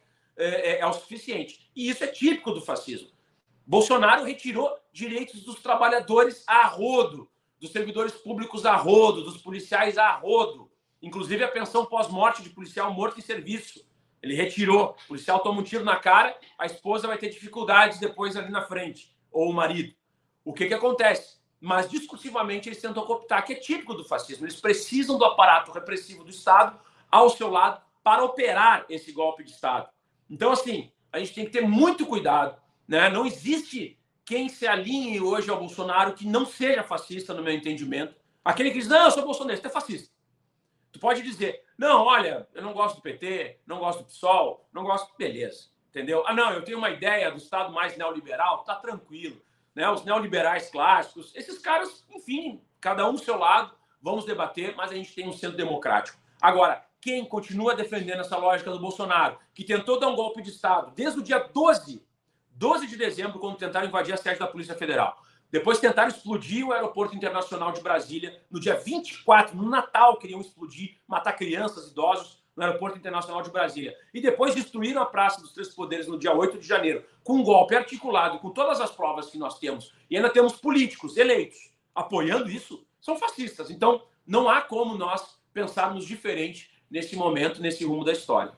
é o suficiente. E isso é típico do fascismo. Bolsonaro retirou direitos dos trabalhadores a rodo, dos servidores públicos a rodo, dos policiais a rodo. Inclusive a pensão pós-morte de policial morto em serviço. Ele retirou. O policial toma um tiro na cara, a esposa vai ter dificuldades depois ali na frente, ou o marido. O que acontece? Mas discursivamente eles tentam cooptar, que é típico do fascismo. Eles precisam do aparato repressivo do Estado ao seu lado para operar esse golpe de Estado. Então, assim, a gente tem que ter muito cuidado, né? Não existe quem se alinhe hoje ao Bolsonaro que não seja fascista, no meu entendimento. Aquele que diz, não, eu sou bolsonarista, é fascista. Tu pode dizer, não, olha, eu não gosto do PT, não gosto do PSOL, não gosto... Beleza, entendeu? Não, eu tenho uma ideia do Estado mais neoliberal, tá tranquilo. Né? Os neoliberais clássicos, esses caras, enfim, cada um do seu lado, vamos debater, mas a gente tem um centro democrático. Agora, quem continua defendendo essa lógica do Bolsonaro, que tentou dar um golpe de Estado desde o dia 12 de dezembro, quando tentaram invadir a sede da Polícia Federal. Depois tentaram explodir o Aeroporto Internacional de Brasília. No dia 24, no Natal, queriam explodir, matar crianças, idosos no Aeroporto Internacional de Brasília. E depois destruíram a Praça dos Três Poderes no dia 8 de janeiro, com um golpe articulado, com todas as provas que nós temos. E ainda temos políticos eleitos apoiando isso, são fascistas. Então, não há como nós pensarmos diferente nesse momento, nesse rumo da história.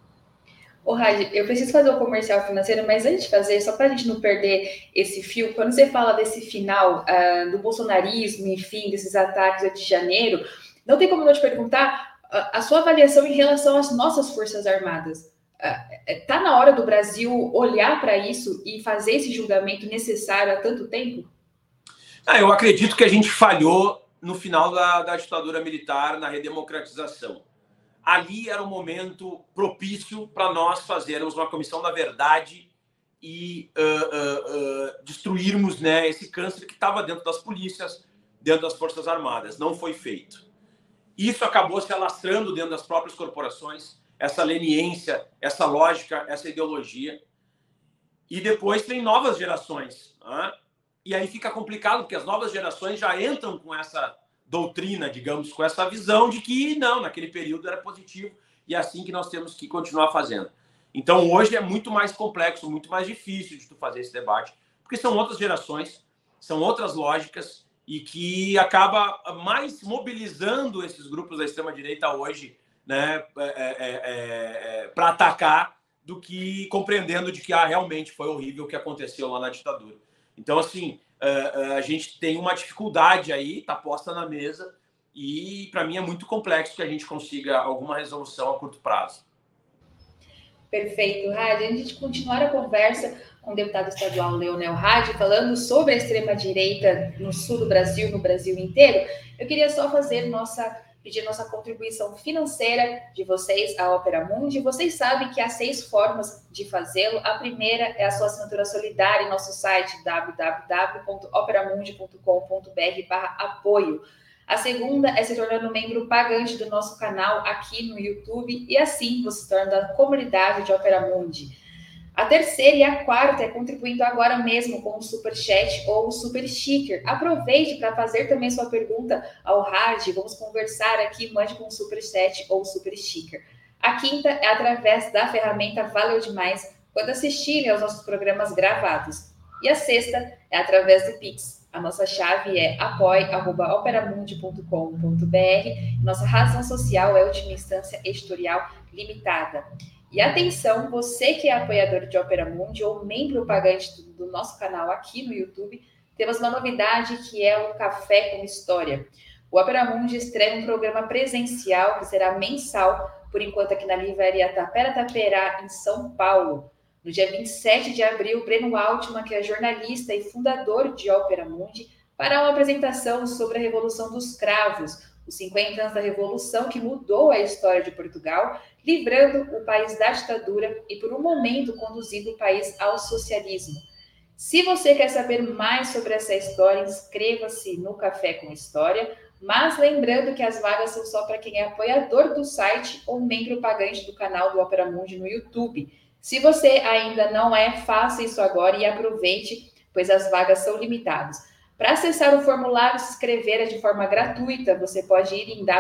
Ô, Raj, eu preciso fazer um comercial financeiro, mas antes de fazer, só para a gente não perder esse fio, quando você fala desse final do bolsonarismo, enfim, desses ataques de janeiro, não tem como não te perguntar a sua avaliação em relação às nossas Forças Armadas. Está na hora do Brasil olhar para isso e fazer esse julgamento necessário há tanto tempo? Eu acredito que a gente falhou no final da ditadura militar, na redemocratização. Ali era um momento propício para nós fazermos uma comissão da verdade e destruirmos, né, esse câncer que estava dentro das polícias, dentro das Forças Armadas. Não foi feito. Isso acabou se alastrando dentro das próprias corporações, essa leniência, essa lógica, essa ideologia. E depois tem novas gerações. Né? E aí fica complicado, porque as novas gerações já entram com essa doutrina, digamos, com essa visão de que não, naquele período era positivo e é assim que nós temos que continuar fazendo. Então, hoje é muito mais complexo, muito mais difícil de tu fazer esse debate, porque são outras gerações, são outras lógicas e que acaba mais mobilizando esses grupos da extrema-direita hoje, né, para atacar do que compreendendo de que realmente foi horrível o que aconteceu lá na ditadura. Então, assim, a gente tem uma dificuldade aí, está posta na mesa, e para mim é muito complexo que a gente consiga alguma resolução a curto prazo. Perfeito, Rádio. A gente continuar a conversa com o deputado estadual Leonel Rádio, falando sobre a extrema-direita no sul do Brasil, no Brasil inteiro. Eu queria só pedir nossa contribuição financeira de vocês à Opera Mundi. Vocês sabem que há 6 formas de fazê-lo. A primeira é a sua assinatura solidária em nosso site www.operamundi.com.br/apoio. A segunda é se tornando membro pagante do nosso canal aqui no YouTube e assim você se torna da comunidade de Opera Mundi. A terceira e a quarta é contribuindo agora mesmo com o Superchat ou o Super Sticker. Aproveite para fazer também sua pergunta ao Rádio. Vamos conversar aqui, mande com o Superchat ou o Super Sticker. A quinta é através da ferramenta Valeu Demais, quando assistirem aos nossos programas gravados. E a sexta é através do Pix. A nossa chave é apoie@operamundi.com.br. Nossa razão social é Última Instância Editorial Limitada. E atenção, você que é apoiador de Opera Mundi ou membro pagante do nosso canal aqui no YouTube, temos uma novidade que é o Café com História. O Opera Mundi estreia um programa presencial que será mensal, por enquanto aqui na Livraria Tapera Taperá, em São Paulo. No dia 27 de abril, Breno Altman, que é jornalista e fundador de Opera Mundi, fará uma apresentação sobre a Revolução dos Cravos, os 50 anos da Revolução que mudou a história de Portugal, livrando o país da ditadura e, por um momento, conduzindo o país ao socialismo. Se você quer saber mais sobre essa história, inscreva-se no Café com História, mas lembrando que as vagas são só para quem é apoiador do site ou membro pagante do canal do Opera Mundi no YouTube. Se você ainda não é, faça isso agora e aproveite, pois as vagas são limitadas. Para acessar o formulário e se inscrever de forma gratuita, você pode ir em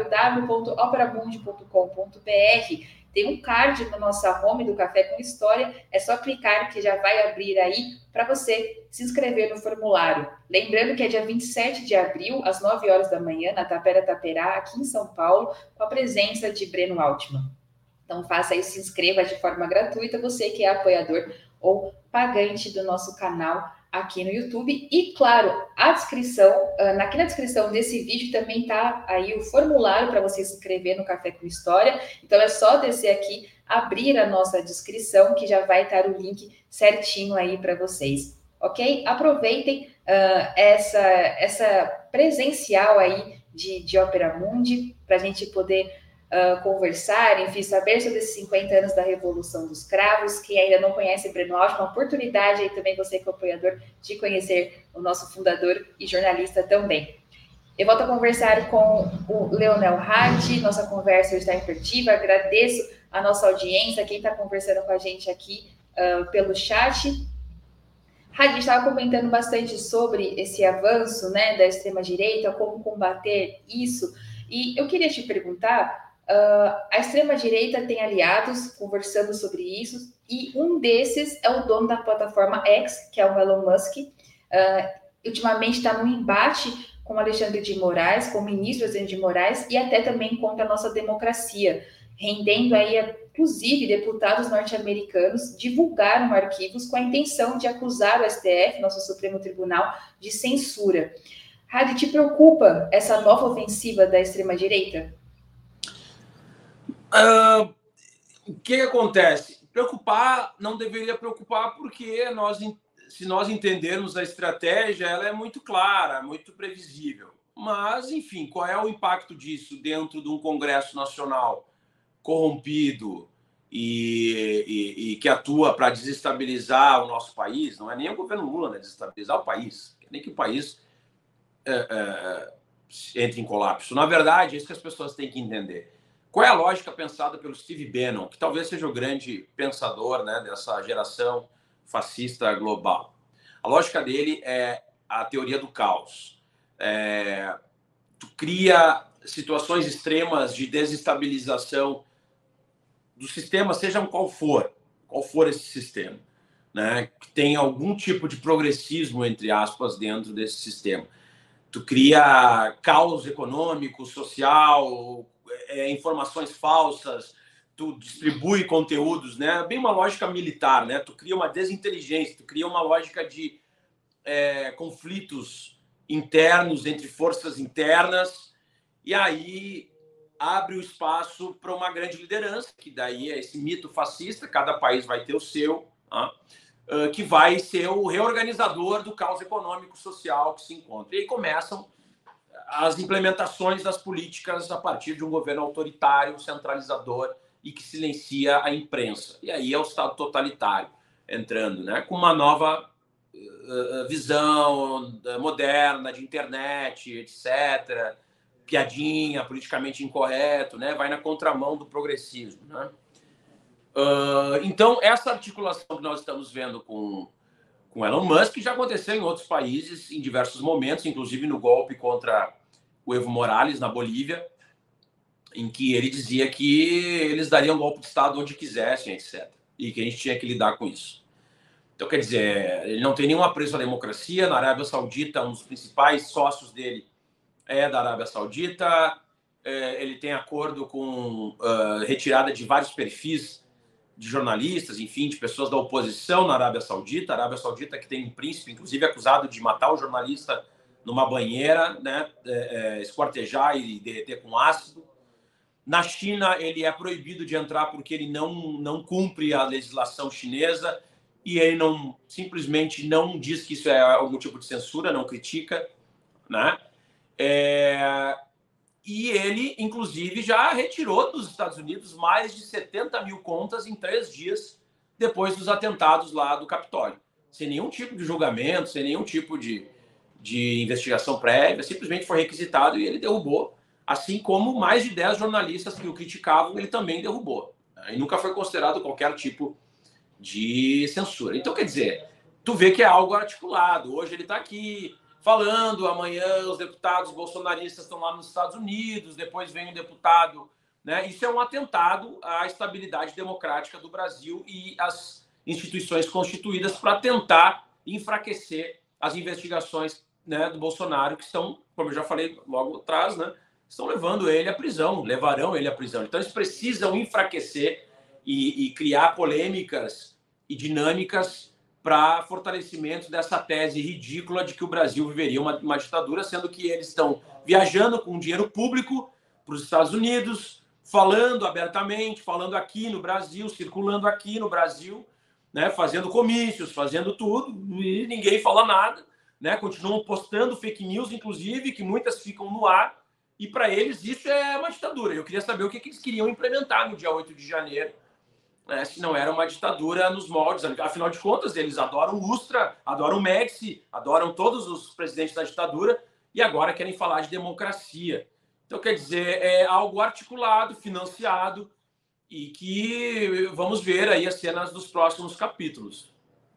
www.operamundi.com.br. Tem um card na nossa home do Café com História, é só clicar que já vai abrir aí para você se inscrever no formulário. Lembrando que é dia 27 de abril, às 9 horas da manhã, na Tapera Taperá, aqui em São Paulo, com a presença de Breno Altman. Então faça isso, se inscreva de forma gratuita, você que é apoiador ou pagante do nosso canal aqui no YouTube. E, claro, a descrição, aqui na descrição desse vídeo também está aí o formulário para você se inscrever no Café com História. Então, é só descer aqui, abrir a nossa descrição, que já vai estar o link certinho aí para vocês. Ok? Aproveitem essa presencial aí de Opera Mundi, para a gente poder conversar, enfim, saber sobre esses 50 anos da Revolução dos Cravos. Quem ainda não conhece Breno Altman, uma oportunidade aí também, você que é apoiador, de conhecer o nosso fundador e jornalista também. Eu volto a conversar com o Leonel Rádio, nossa conversa está imperdível, agradeço a nossa audiência, quem está conversando com a gente aqui pelo chat. Rádio, a gente estava comentando bastante sobre esse avanço, né, da extrema-direita, como combater isso, e eu queria te perguntar, a extrema-direita tem aliados conversando sobre isso, e um desses é o dono da plataforma X, que é o Elon Musk. Ultimamente está num embate com Alexandre de Moraes, com o ministro Alexandre de Moraes, e até também contra a nossa democracia, rendendo aí, inclusive, deputados norte-americanos divulgaram arquivos com a intenção de acusar o STF, nosso Supremo Tribunal, de censura. Rádio, te preocupa essa nova ofensiva da extrema-direita? O que acontece? Preocupar não deveria preocupar, porque se nós entendermos a estratégia, ela é muito clara, muito previsível. Mas, enfim, qual é o impacto disso dentro de um Congresso Nacional corrompido e que atua para desestabilizar o nosso país? Não é nem o governo Lula, né? Desestabilizar o país. Nem que o país entre em colapso. Na verdade, é isso que as pessoas têm que entender. Qual é a lógica pensada pelo Steve Bannon, que talvez seja o grande pensador, né, dessa geração fascista global? A lógica dele é a teoria do caos. Tu cria situações extremas de desestabilização do sistema, seja qual for esse sistema, né, que tem algum tipo de progressismo, entre aspas, dentro desse sistema. Tu cria caos econômico, social, informações falsas, tu distribui conteúdos, né? Bem uma lógica militar, né? Tu cria uma desinteligência, tu cria uma lógica de conflitos internos entre forças internas, e aí abre o espaço para uma grande liderança, que daí é esse mito fascista, cada país vai ter o seu, que vai ser o reorganizador do caos econômico social que se encontra. E aí começam as implementações das políticas a partir de um governo autoritário, centralizador e que silencia a imprensa. E aí é o Estado totalitário entrando, né, com uma nova visão moderna de internet, etc., piadinha, politicamente incorreto, né, vai na contramão do progressismo, né? Então, essa articulação que nós estamos vendo com Elon Musk já aconteceu em outros países em diversos momentos, inclusive no golpe contra o Evo Morales na Bolívia, em que ele dizia que eles dariam golpe de Estado onde quisessem, etc. E que a gente tinha que lidar com isso. Então, quer dizer, ele não tem nenhum apreço à democracia. Na Arábia Saudita, um dos principais sócios dele é da Arábia Saudita. Ele tem acordo com retirada de vários perfis de jornalistas, enfim, de pessoas da oposição na Arábia Saudita. A Arábia Saudita que tem um príncipe, inclusive, acusado de matar o jornalista numa banheira, né, esquartejar e derreter com ácido. Na China, ele é proibido de entrar porque ele não cumpre a legislação chinesa e ele simplesmente não diz que isso é algum tipo de censura, não critica, né? E ele, inclusive, já retirou dos Estados Unidos mais de 70 mil contas em 3 dias depois dos atentados lá do Capitólio. Sem nenhum tipo de julgamento, sem nenhum tipo de investigação prévia, simplesmente foi requisitado e ele derrubou. Assim como mais de 10 jornalistas que o criticavam, ele também derrubou. E nunca foi considerado qualquer tipo de censura. Então, quer dizer, tu vê que é algo articulado. Hoje ele está aqui falando, amanhã os deputados bolsonaristas estão lá nos Estados Unidos, depois vem um deputado, né? Isso é um atentado à estabilidade democrática do Brasil e às instituições constituídas para tentar enfraquecer as investigações, né, do Bolsonaro, que estão, como eu já falei logo atrás, né, estão levando ele à prisão, levarão ele à prisão. Então eles precisam enfraquecer e criar polêmicas e dinâmicas para fortalecimento dessa tese ridícula de que o Brasil viveria uma ditadura, sendo que eles estão viajando com dinheiro público para os Estados Unidos, falando abertamente, falando aqui no Brasil, circulando aqui no Brasil, né, fazendo comícios, fazendo tudo, e ninguém fala nada, né, continuam postando fake news, inclusive, que muitas ficam no ar, e para eles isso é uma ditadura. Eu queria saber o que eles queriam implementar no dia 8 de janeiro, se não era uma ditadura nos moldes. Afinal de contas, eles adoram o Ustra, adoram o Médici, adoram todos os presidentes da ditadura e agora querem falar de democracia. Então, quer dizer, é algo articulado, financiado e que vamos ver aí as cenas dos próximos capítulos.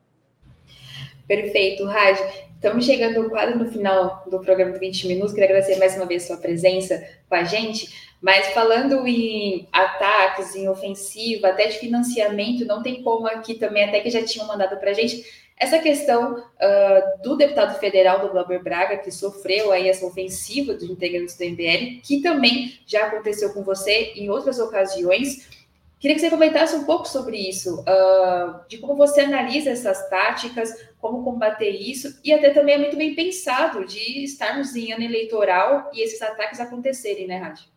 Perfeito, Raj. Estamos chegando quase no final do programa de 20 minutos. Queria agradecer mais uma vez sua presença com a gente. Mas falando em ataques, em ofensiva, até de financiamento, não tem como aqui também, até que já tinham mandado para a gente, essa questão do deputado federal do Glauber Braga, que sofreu aí essa ofensiva dos integrantes do MBL, que também já aconteceu com você em outras ocasiões. Queria que você comentasse um pouco sobre isso, de como você analisa essas táticas, como combater isso, e até também é muito bem pensado de estarmos em ano eleitoral e esses ataques acontecerem, né, Rádio?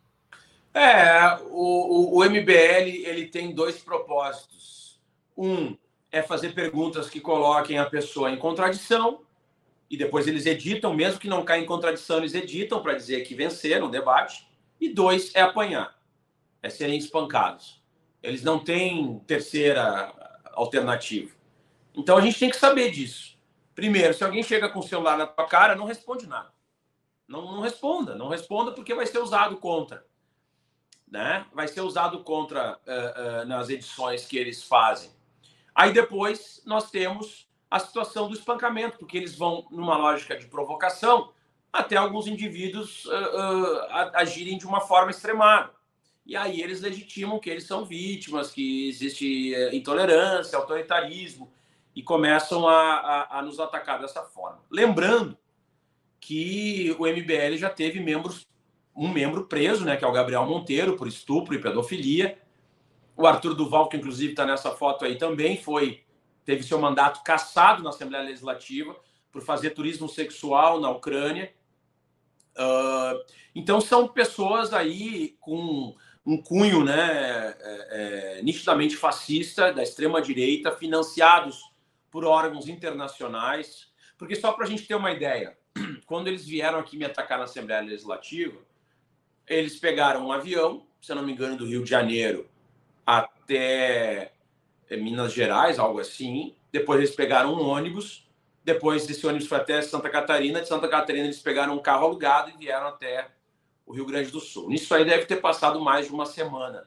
O MBL ele tem 2 propósitos. Um é fazer perguntas que coloquem a pessoa em contradição, e depois eles editam, mesmo que não caia em contradição, eles editam para dizer que venceram o debate. E 2 é apanhar, é serem espancados. Eles não têm terceira alternativa. Então a gente tem que saber disso. Primeiro, se alguém chega com o celular na tua cara, não responde nada. Não responda porque vai ser usado contra. Né? Vai ser usado contra nas edições que eles fazem. Aí depois nós temos a situação do espancamento, porque eles vão numa lógica de provocação até alguns indivíduos agirem de uma forma extremada. E aí eles legitimam que eles são vítimas, que existe intolerância, autoritarismo, e começam a nos atacar dessa forma. Lembrando que o MBL já teve um membro preso, né, que é o Gabriel Monteiro, por estupro e pedofilia. O Arthur Duval, que inclusive está nessa foto aí, também teve seu mandato cassado na Assembleia Legislativa por fazer turismo sexual na Ucrânia. Então são pessoas aí com um cunho, né, nitidamente fascista, da extrema-direita, financiados por órgãos internacionais. Porque só para a gente ter uma ideia, quando eles vieram aqui me atacar na Assembleia Legislativa, eles pegaram um avião, se eu não me engano, do Rio de Janeiro até Minas Gerais, algo assim. Depois eles pegaram um ônibus. Depois desse ônibus foi até Santa Catarina. De Santa Catarina eles pegaram um carro alugado e vieram até o Rio Grande do Sul. Nisso aí deve ter passado mais de uma semana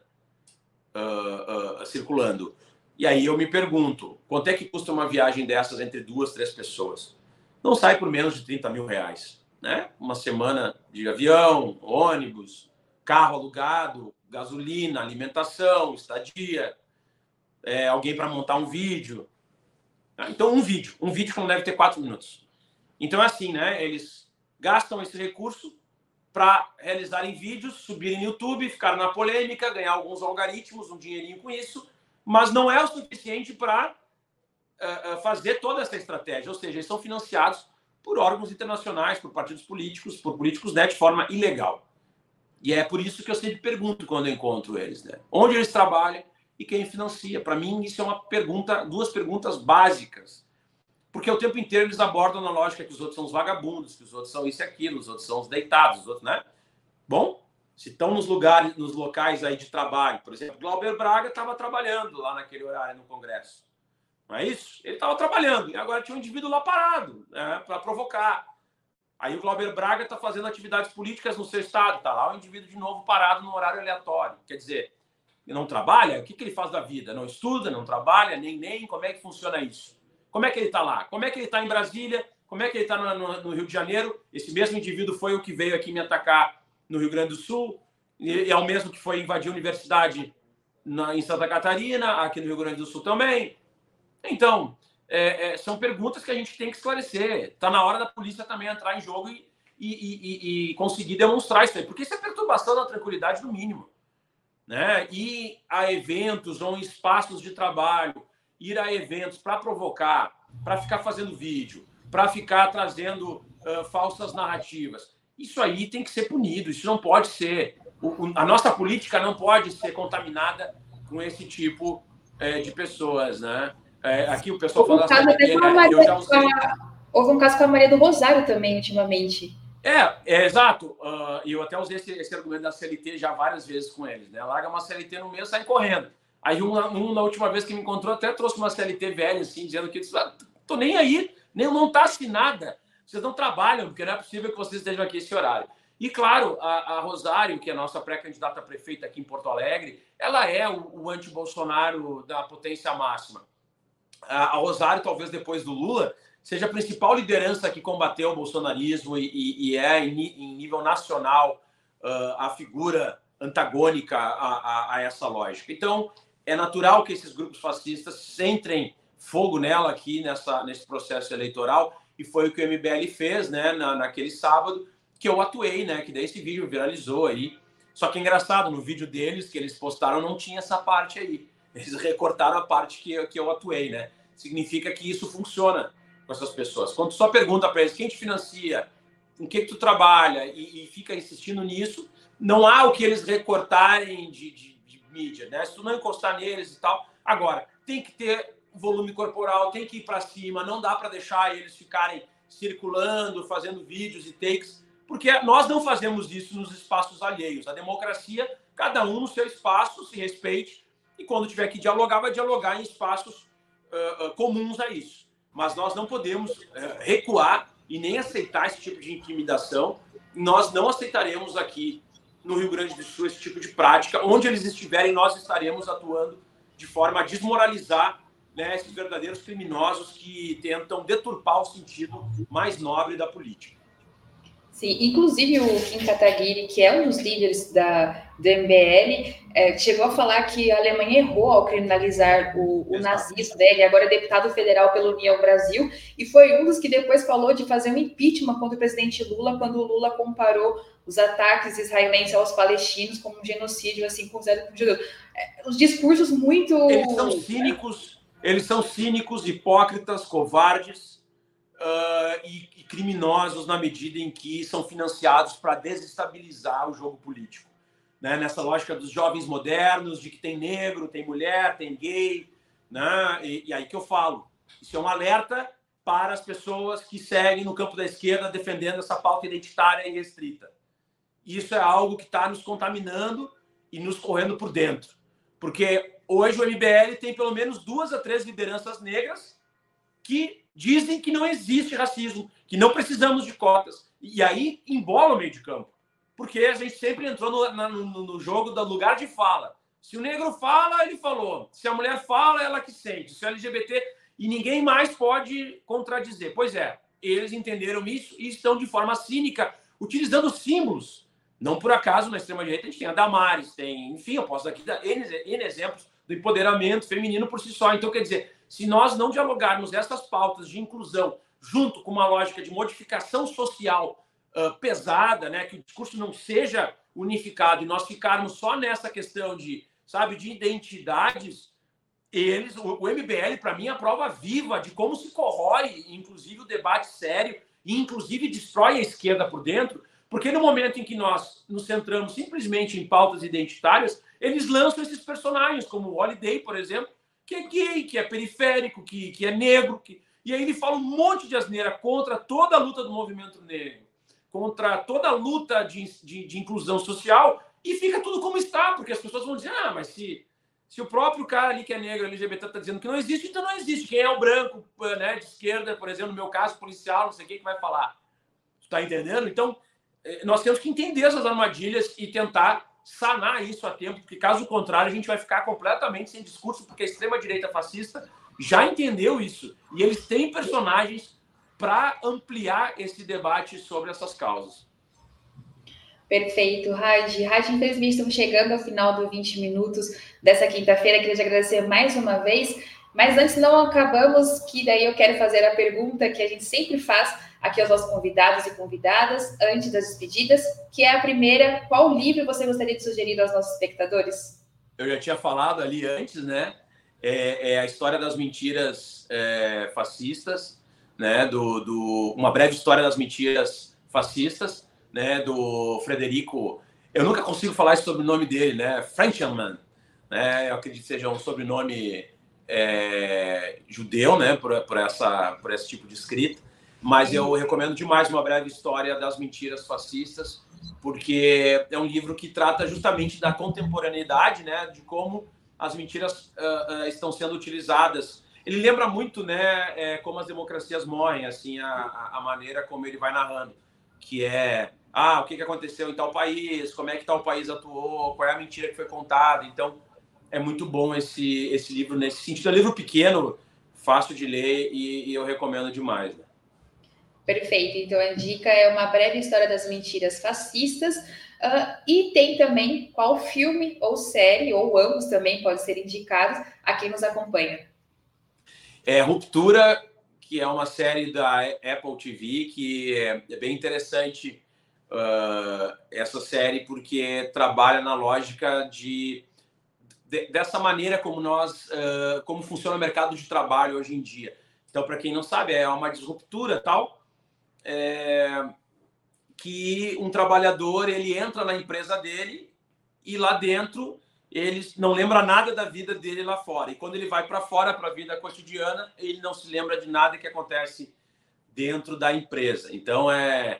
circulando. E aí eu me pergunto, quanto é que custa uma viagem dessas entre 2, 3 pessoas? Não sai por menos de 30 mil reais. Né? Uma semana de avião, ônibus, carro alugado, gasolina, alimentação, estadia, alguém para montar um vídeo. Então, um vídeo que não deve ter 4 minutos. Então, é assim, né? Eles gastam esse recurso para realizarem vídeos, subirem no YouTube, ficar na polêmica, ganhar alguns algoritmos, um dinheirinho com isso, mas não é o suficiente para fazer toda essa estratégia. Ou seja, eles são financiados por órgãos internacionais, por partidos políticos, por políticos, né, de forma ilegal. E é por isso que eu sempre pergunto quando eu encontro eles, né? Onde eles trabalham e quem financia. Para mim, isso é duas perguntas básicas. Porque o tempo inteiro eles abordam na lógica que os outros são os vagabundos, que os outros são isso e aquilo, os outros são os deitados, os outros, né? Bom, se estão nos locais aí de trabalho, por exemplo, Glauber Braga estava trabalhando lá naquele horário no Congresso. Não é isso? Ele estava trabalhando e agora tinha um indivíduo lá parado, né, para provocar. Aí o Glauber Braga está fazendo atividades políticas no seu estado, está lá o indivíduo de novo parado no horário aleatório. Quer dizer, ele não trabalha? O que ele faz da vida? Não estuda, não trabalha, nem como é que funciona isso? Como é que ele está lá? Como é que ele está em Brasília? Como é que ele está no Rio de Janeiro? Esse mesmo indivíduo foi o que veio aqui me atacar no Rio Grande do Sul, e é o mesmo que foi invadir a universidade em Santa Catarina, aqui no Rio Grande do Sul também. Então, são perguntas que a gente tem que esclarecer. Está na hora da polícia também entrar em jogo e conseguir demonstrar isso aí, porque isso é perturbação da tranquilidade no mínimo. Né? Ir a eventos ou em espaços de trabalho, ir a eventos para provocar, para ficar fazendo vídeo, para ficar trazendo falsas narrativas. Isso aí tem que ser punido, isso não pode ser... A nossa política não pode ser contaminada com esse tipo de pessoas, né? Aqui o pessoal fala da CLT, né? Eu já usei... Houve um caso com a Maria do Rosário também, ultimamente. Exato. E eu até usei esse argumento da CLT já várias vezes com eles, né? Larga uma CLT no meio e sai correndo. Aí na última vez que me encontrou até trouxe uma CLT velha, assim, dizendo que tô nem aí, não tá assinada. Vocês não trabalham, porque não é possível que vocês estejam aqui esse horário. E, claro, a Rosário, que é a nossa pré-candidata a prefeita aqui em Porto Alegre, ela é o anti-Bolsonaro da potência máxima. A Rosário, talvez depois do Lula, seja a principal liderança que combateu o bolsonarismo e é, em nível nacional, a figura antagônica a essa lógica. Então, é natural que esses grupos fascistas centrem fogo nela aqui nesse processo eleitoral, e foi o que o MBL fez, né, naquele sábado, que eu atuei, né, que daí esse vídeo viralizou aí. Só que é engraçado, no vídeo deles, que eles postaram, não tinha essa parte aí. Eles recortaram a parte que eu atuei, né? Significa que isso funciona com essas pessoas. Quando tu só pergunta para eles quem te financia, com que tu trabalha e fica insistindo nisso, não há o que eles recortarem de mídia, né? Se tu não encostar neles e tal. Agora, tem que ter volume corporal, tem que ir para cima, não dá para deixar eles ficarem circulando, fazendo vídeos e takes, porque nós não fazemos isso nos espaços alheios. A democracia, cada um no seu espaço, se respeite, e quando tiver que dialogar, vai dialogar em espaços comuns a isso. Mas nós não podemos recuar e nem aceitar esse tipo de intimidação. Nós não aceitaremos aqui no Rio Grande do Sul esse tipo de prática. Onde eles estiverem, nós estaremos atuando de forma a desmoralizar, né, esses verdadeiros criminosos que tentam deturpar o sentido mais nobre da política. Sim, inclusive o Kim Kataguiri, que é um dos líderes do MBL, chegou a falar que a Alemanha errou ao criminalizar o nazismo, né? Ele agora é deputado federal pela União Brasil, e foi um dos que depois falou de fazer um impeachment contra o presidente Lula, quando o Lula comparou os ataques israelenses aos palestinos como um genocídio, assim, considerado como judeu. Os discursos muito... Eles são cínicos, hipócritas, covardes, e criminosos na medida em que são financiados para desestabilizar o jogo político, né? Nessa lógica dos jovens modernos, de que tem negro, tem mulher, tem gay, né? E aí que eu falo, isso é um alerta para as pessoas que seguem no campo da esquerda defendendo essa pauta identitária e restrita. Isso é algo que está nos contaminando e nos correndo por dentro, porque hoje o MBL tem pelo menos 2 a 3 lideranças negras que dizem que não existe racismo, que não precisamos de cotas. E aí embola o meio de campo. Porque a gente sempre entrou no jogo do lugar de fala. Se o negro fala, ele falou. Se a mulher fala, ela que sente. Se o LGBT... E ninguém mais pode contradizer. Pois é, eles entenderam isso e estão de forma cínica, utilizando símbolos. Não por acaso, na extrema-direita, a gente tem a Damares, tem... Enfim, eu posso aqui dar N exemplos do empoderamento feminino por si só. Então, quer dizer, se nós não dialogarmos essas pautas de inclusão junto com uma lógica de modificação social pesada, né, que o discurso não seja unificado e nós ficarmos só nessa questão de, sabe, de identidades, o MBL, para mim, é a prova viva de como se corrói, inclusive, o debate sério e, inclusive, destrói a esquerda por dentro, porque no momento em que nós nos centramos simplesmente em pautas identitárias, eles lançam esses personagens, como o Holiday, por exemplo, que é gay, que é periférico, que é negro. E aí ele fala um monte de asneira contra toda a luta do movimento negro, contra toda a luta de inclusão social, e fica tudo como está, porque as pessoas vão dizer, mas se o próprio cara ali que é negro, LGBT, está dizendo que não existe, então não existe. Quem é o branco, né, de esquerda, por exemplo, no meu caso, policial, não sei quem que vai falar. Tu tá entendendo? Então, nós temos que entender essas armadilhas e tentar sanar isso a tempo, porque caso contrário a gente vai ficar completamente sem discurso, porque a extrema-direita fascista já entendeu isso. E eles têm personagens para ampliar esse debate sobre essas causas. Perfeito, Raj. Raj, infelizmente estamos chegando ao final do 20 minutos dessa quinta-feira. Queria te agradecer mais uma vez, mas antes não acabamos, que daí eu quero fazer a pergunta que a gente sempre faz aqui aos nossos convidados e convidadas, antes das despedidas, que é a primeira: qual livro você gostaria de sugerir aos nossos espectadores? Eu já tinha falado ali antes, né? É a história das mentiras fascistas, né? Uma breve história das mentiras fascistas, né? Do Frederico. Eu nunca consigo falar esse sobrenome dele, né? Frenchman, né? Eu acredito que seja um sobrenome judeu, né? Por esse tipo de escrita. Mas eu recomendo demais Uma Breve História das Mentiras Fascistas, porque é um livro que trata justamente da contemporaneidade, né, de como as mentiras estão sendo utilizadas. Ele lembra muito, né, como as democracias morrem, assim, a maneira como ele vai narrando, que é, o que aconteceu em tal país, como é que tal país atuou, qual é a mentira que foi contada. Então, é muito bom esse livro nesse sentido. É um livro pequeno, fácil de ler e eu recomendo demais, né? Perfeito. Então, a dica é Uma Breve História das Mentiras Fascistas. E tem também qual filme ou série, ou ambos também podem ser indicados a quem nos acompanha. Ruptura, que é uma série da Apple TV, que é bem interessante essa série, porque trabalha na lógica dessa maneira como funciona o mercado de trabalho hoje em dia. Então, para quem não sabe, é uma disruptura tal, que um trabalhador ele entra na empresa dele e lá dentro ele não lembra nada da vida dele lá fora. E quando ele vai para fora, para a vida cotidiana, ele não se lembra de nada que acontece dentro da empresa. Então, é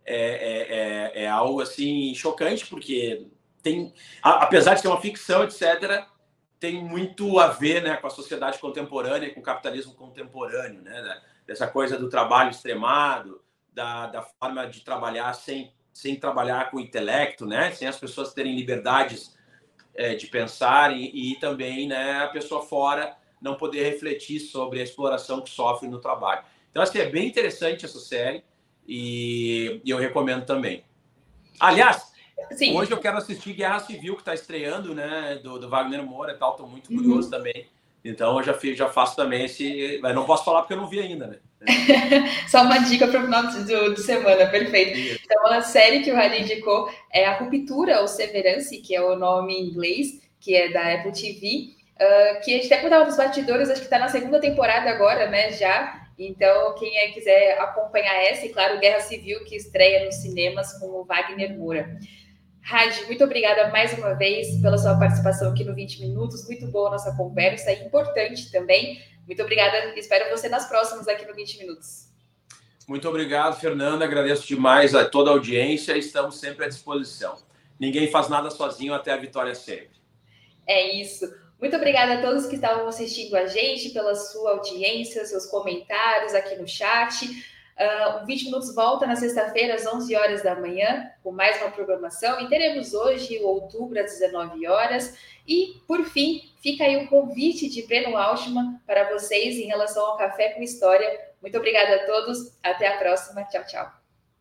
algo assim chocante, porque apesar de ser uma ficção, etc., tem muito a ver, né, com a sociedade contemporânea, com o capitalismo contemporâneo, né, dessa coisa do trabalho extremado, da forma de trabalhar sem trabalhar com o intelecto, né, sem as pessoas terem liberdades de pensar e também, né, a pessoa fora não poder refletir sobre a exploração que sofre no trabalho. Então, assim, é bem interessante essa série e eu recomendo também. Aliás, sim, hoje eu quero assistir Guerra Civil, que está estreando, né, do Wagner Moura e tal, estou muito curioso também. Então, eu já faço também esse... Mas não posso falar porque eu não vi ainda, né? Só uma dica para o final de semana, perfeito. Isso. Então, a série que o Rádio indicou é A Ruptura, ou Severance, que é o nome em inglês, que é da Apple TV, que a gente até contava dos bastidores, acho que está na segunda temporada agora, né, já. Então, quem quiser acompanhar essa, e claro, Guerra Civil, que estreia nos cinemas com o Wagner Moura. Rádio, muito obrigada mais uma vez pela sua participação aqui no 20 Minutos. Muito boa a nossa conversa e importante também. Muito obrigada. Espero você nas próximas aqui no 20 Minutos. Muito obrigado, Fernanda. Agradeço demais a toda a audiência. Estamos sempre à disposição. Ninguém faz nada sozinho, até a vitória sempre. É isso. Muito obrigada a todos que estavam assistindo a gente, pela sua audiência, seus comentários aqui no chat. O 20 Minutos volta na sexta-feira, às 11 horas da manhã, com mais uma programação. E teremos hoje, outubro, às 19 horas. E, por fim, fica aí o convite de Breno Altman para vocês em relação ao Café com História. Muito obrigada a todos. Até a próxima. Tchau, tchau.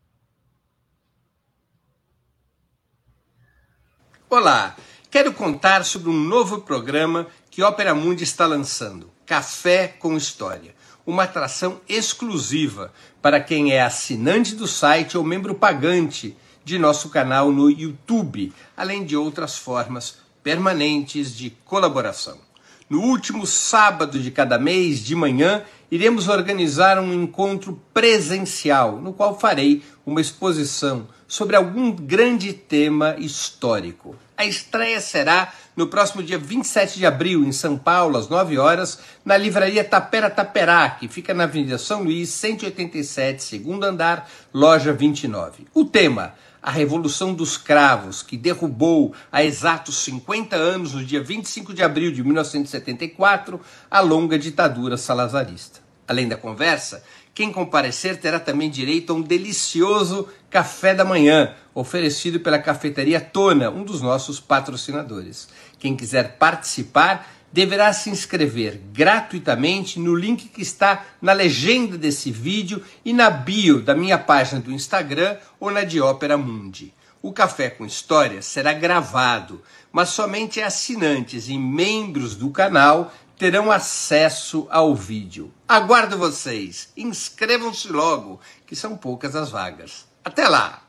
Olá. Quero contar sobre um novo programa que Ópera Mundi está lançando, Café com História. Uma atração exclusiva para quem é assinante do site ou membro pagante de nosso canal no YouTube, além de outras formas permanentes de colaboração. No último sábado de cada mês, de manhã, iremos organizar um encontro presencial, no qual farei uma exposição sobre algum grande tema histórico. A estreia será no próximo dia 27 de abril, em São Paulo, às 9 horas, na livraria Tapera Taperá, que fica na Avenida São Luís, 187, segundo andar, loja 29. O tema: a Revolução dos Cravos, que derrubou há exatos 50 anos, no dia 25 de abril de 1974, a longa ditadura salazarista. Além da conversa, quem comparecer terá também direito a um delicioso café da manhã, oferecido pela Cafeteria Tona, um dos nossos patrocinadores. Quem quiser participar deverá se inscrever gratuitamente no link que está na legenda desse vídeo e na bio da minha página do Instagram ou na de Ópera Mundi. O Café com História será gravado, mas somente assinantes e membros do canal terão acesso ao vídeo. Aguardo vocês. Inscrevam-se logo, que são poucas as vagas. Até lá!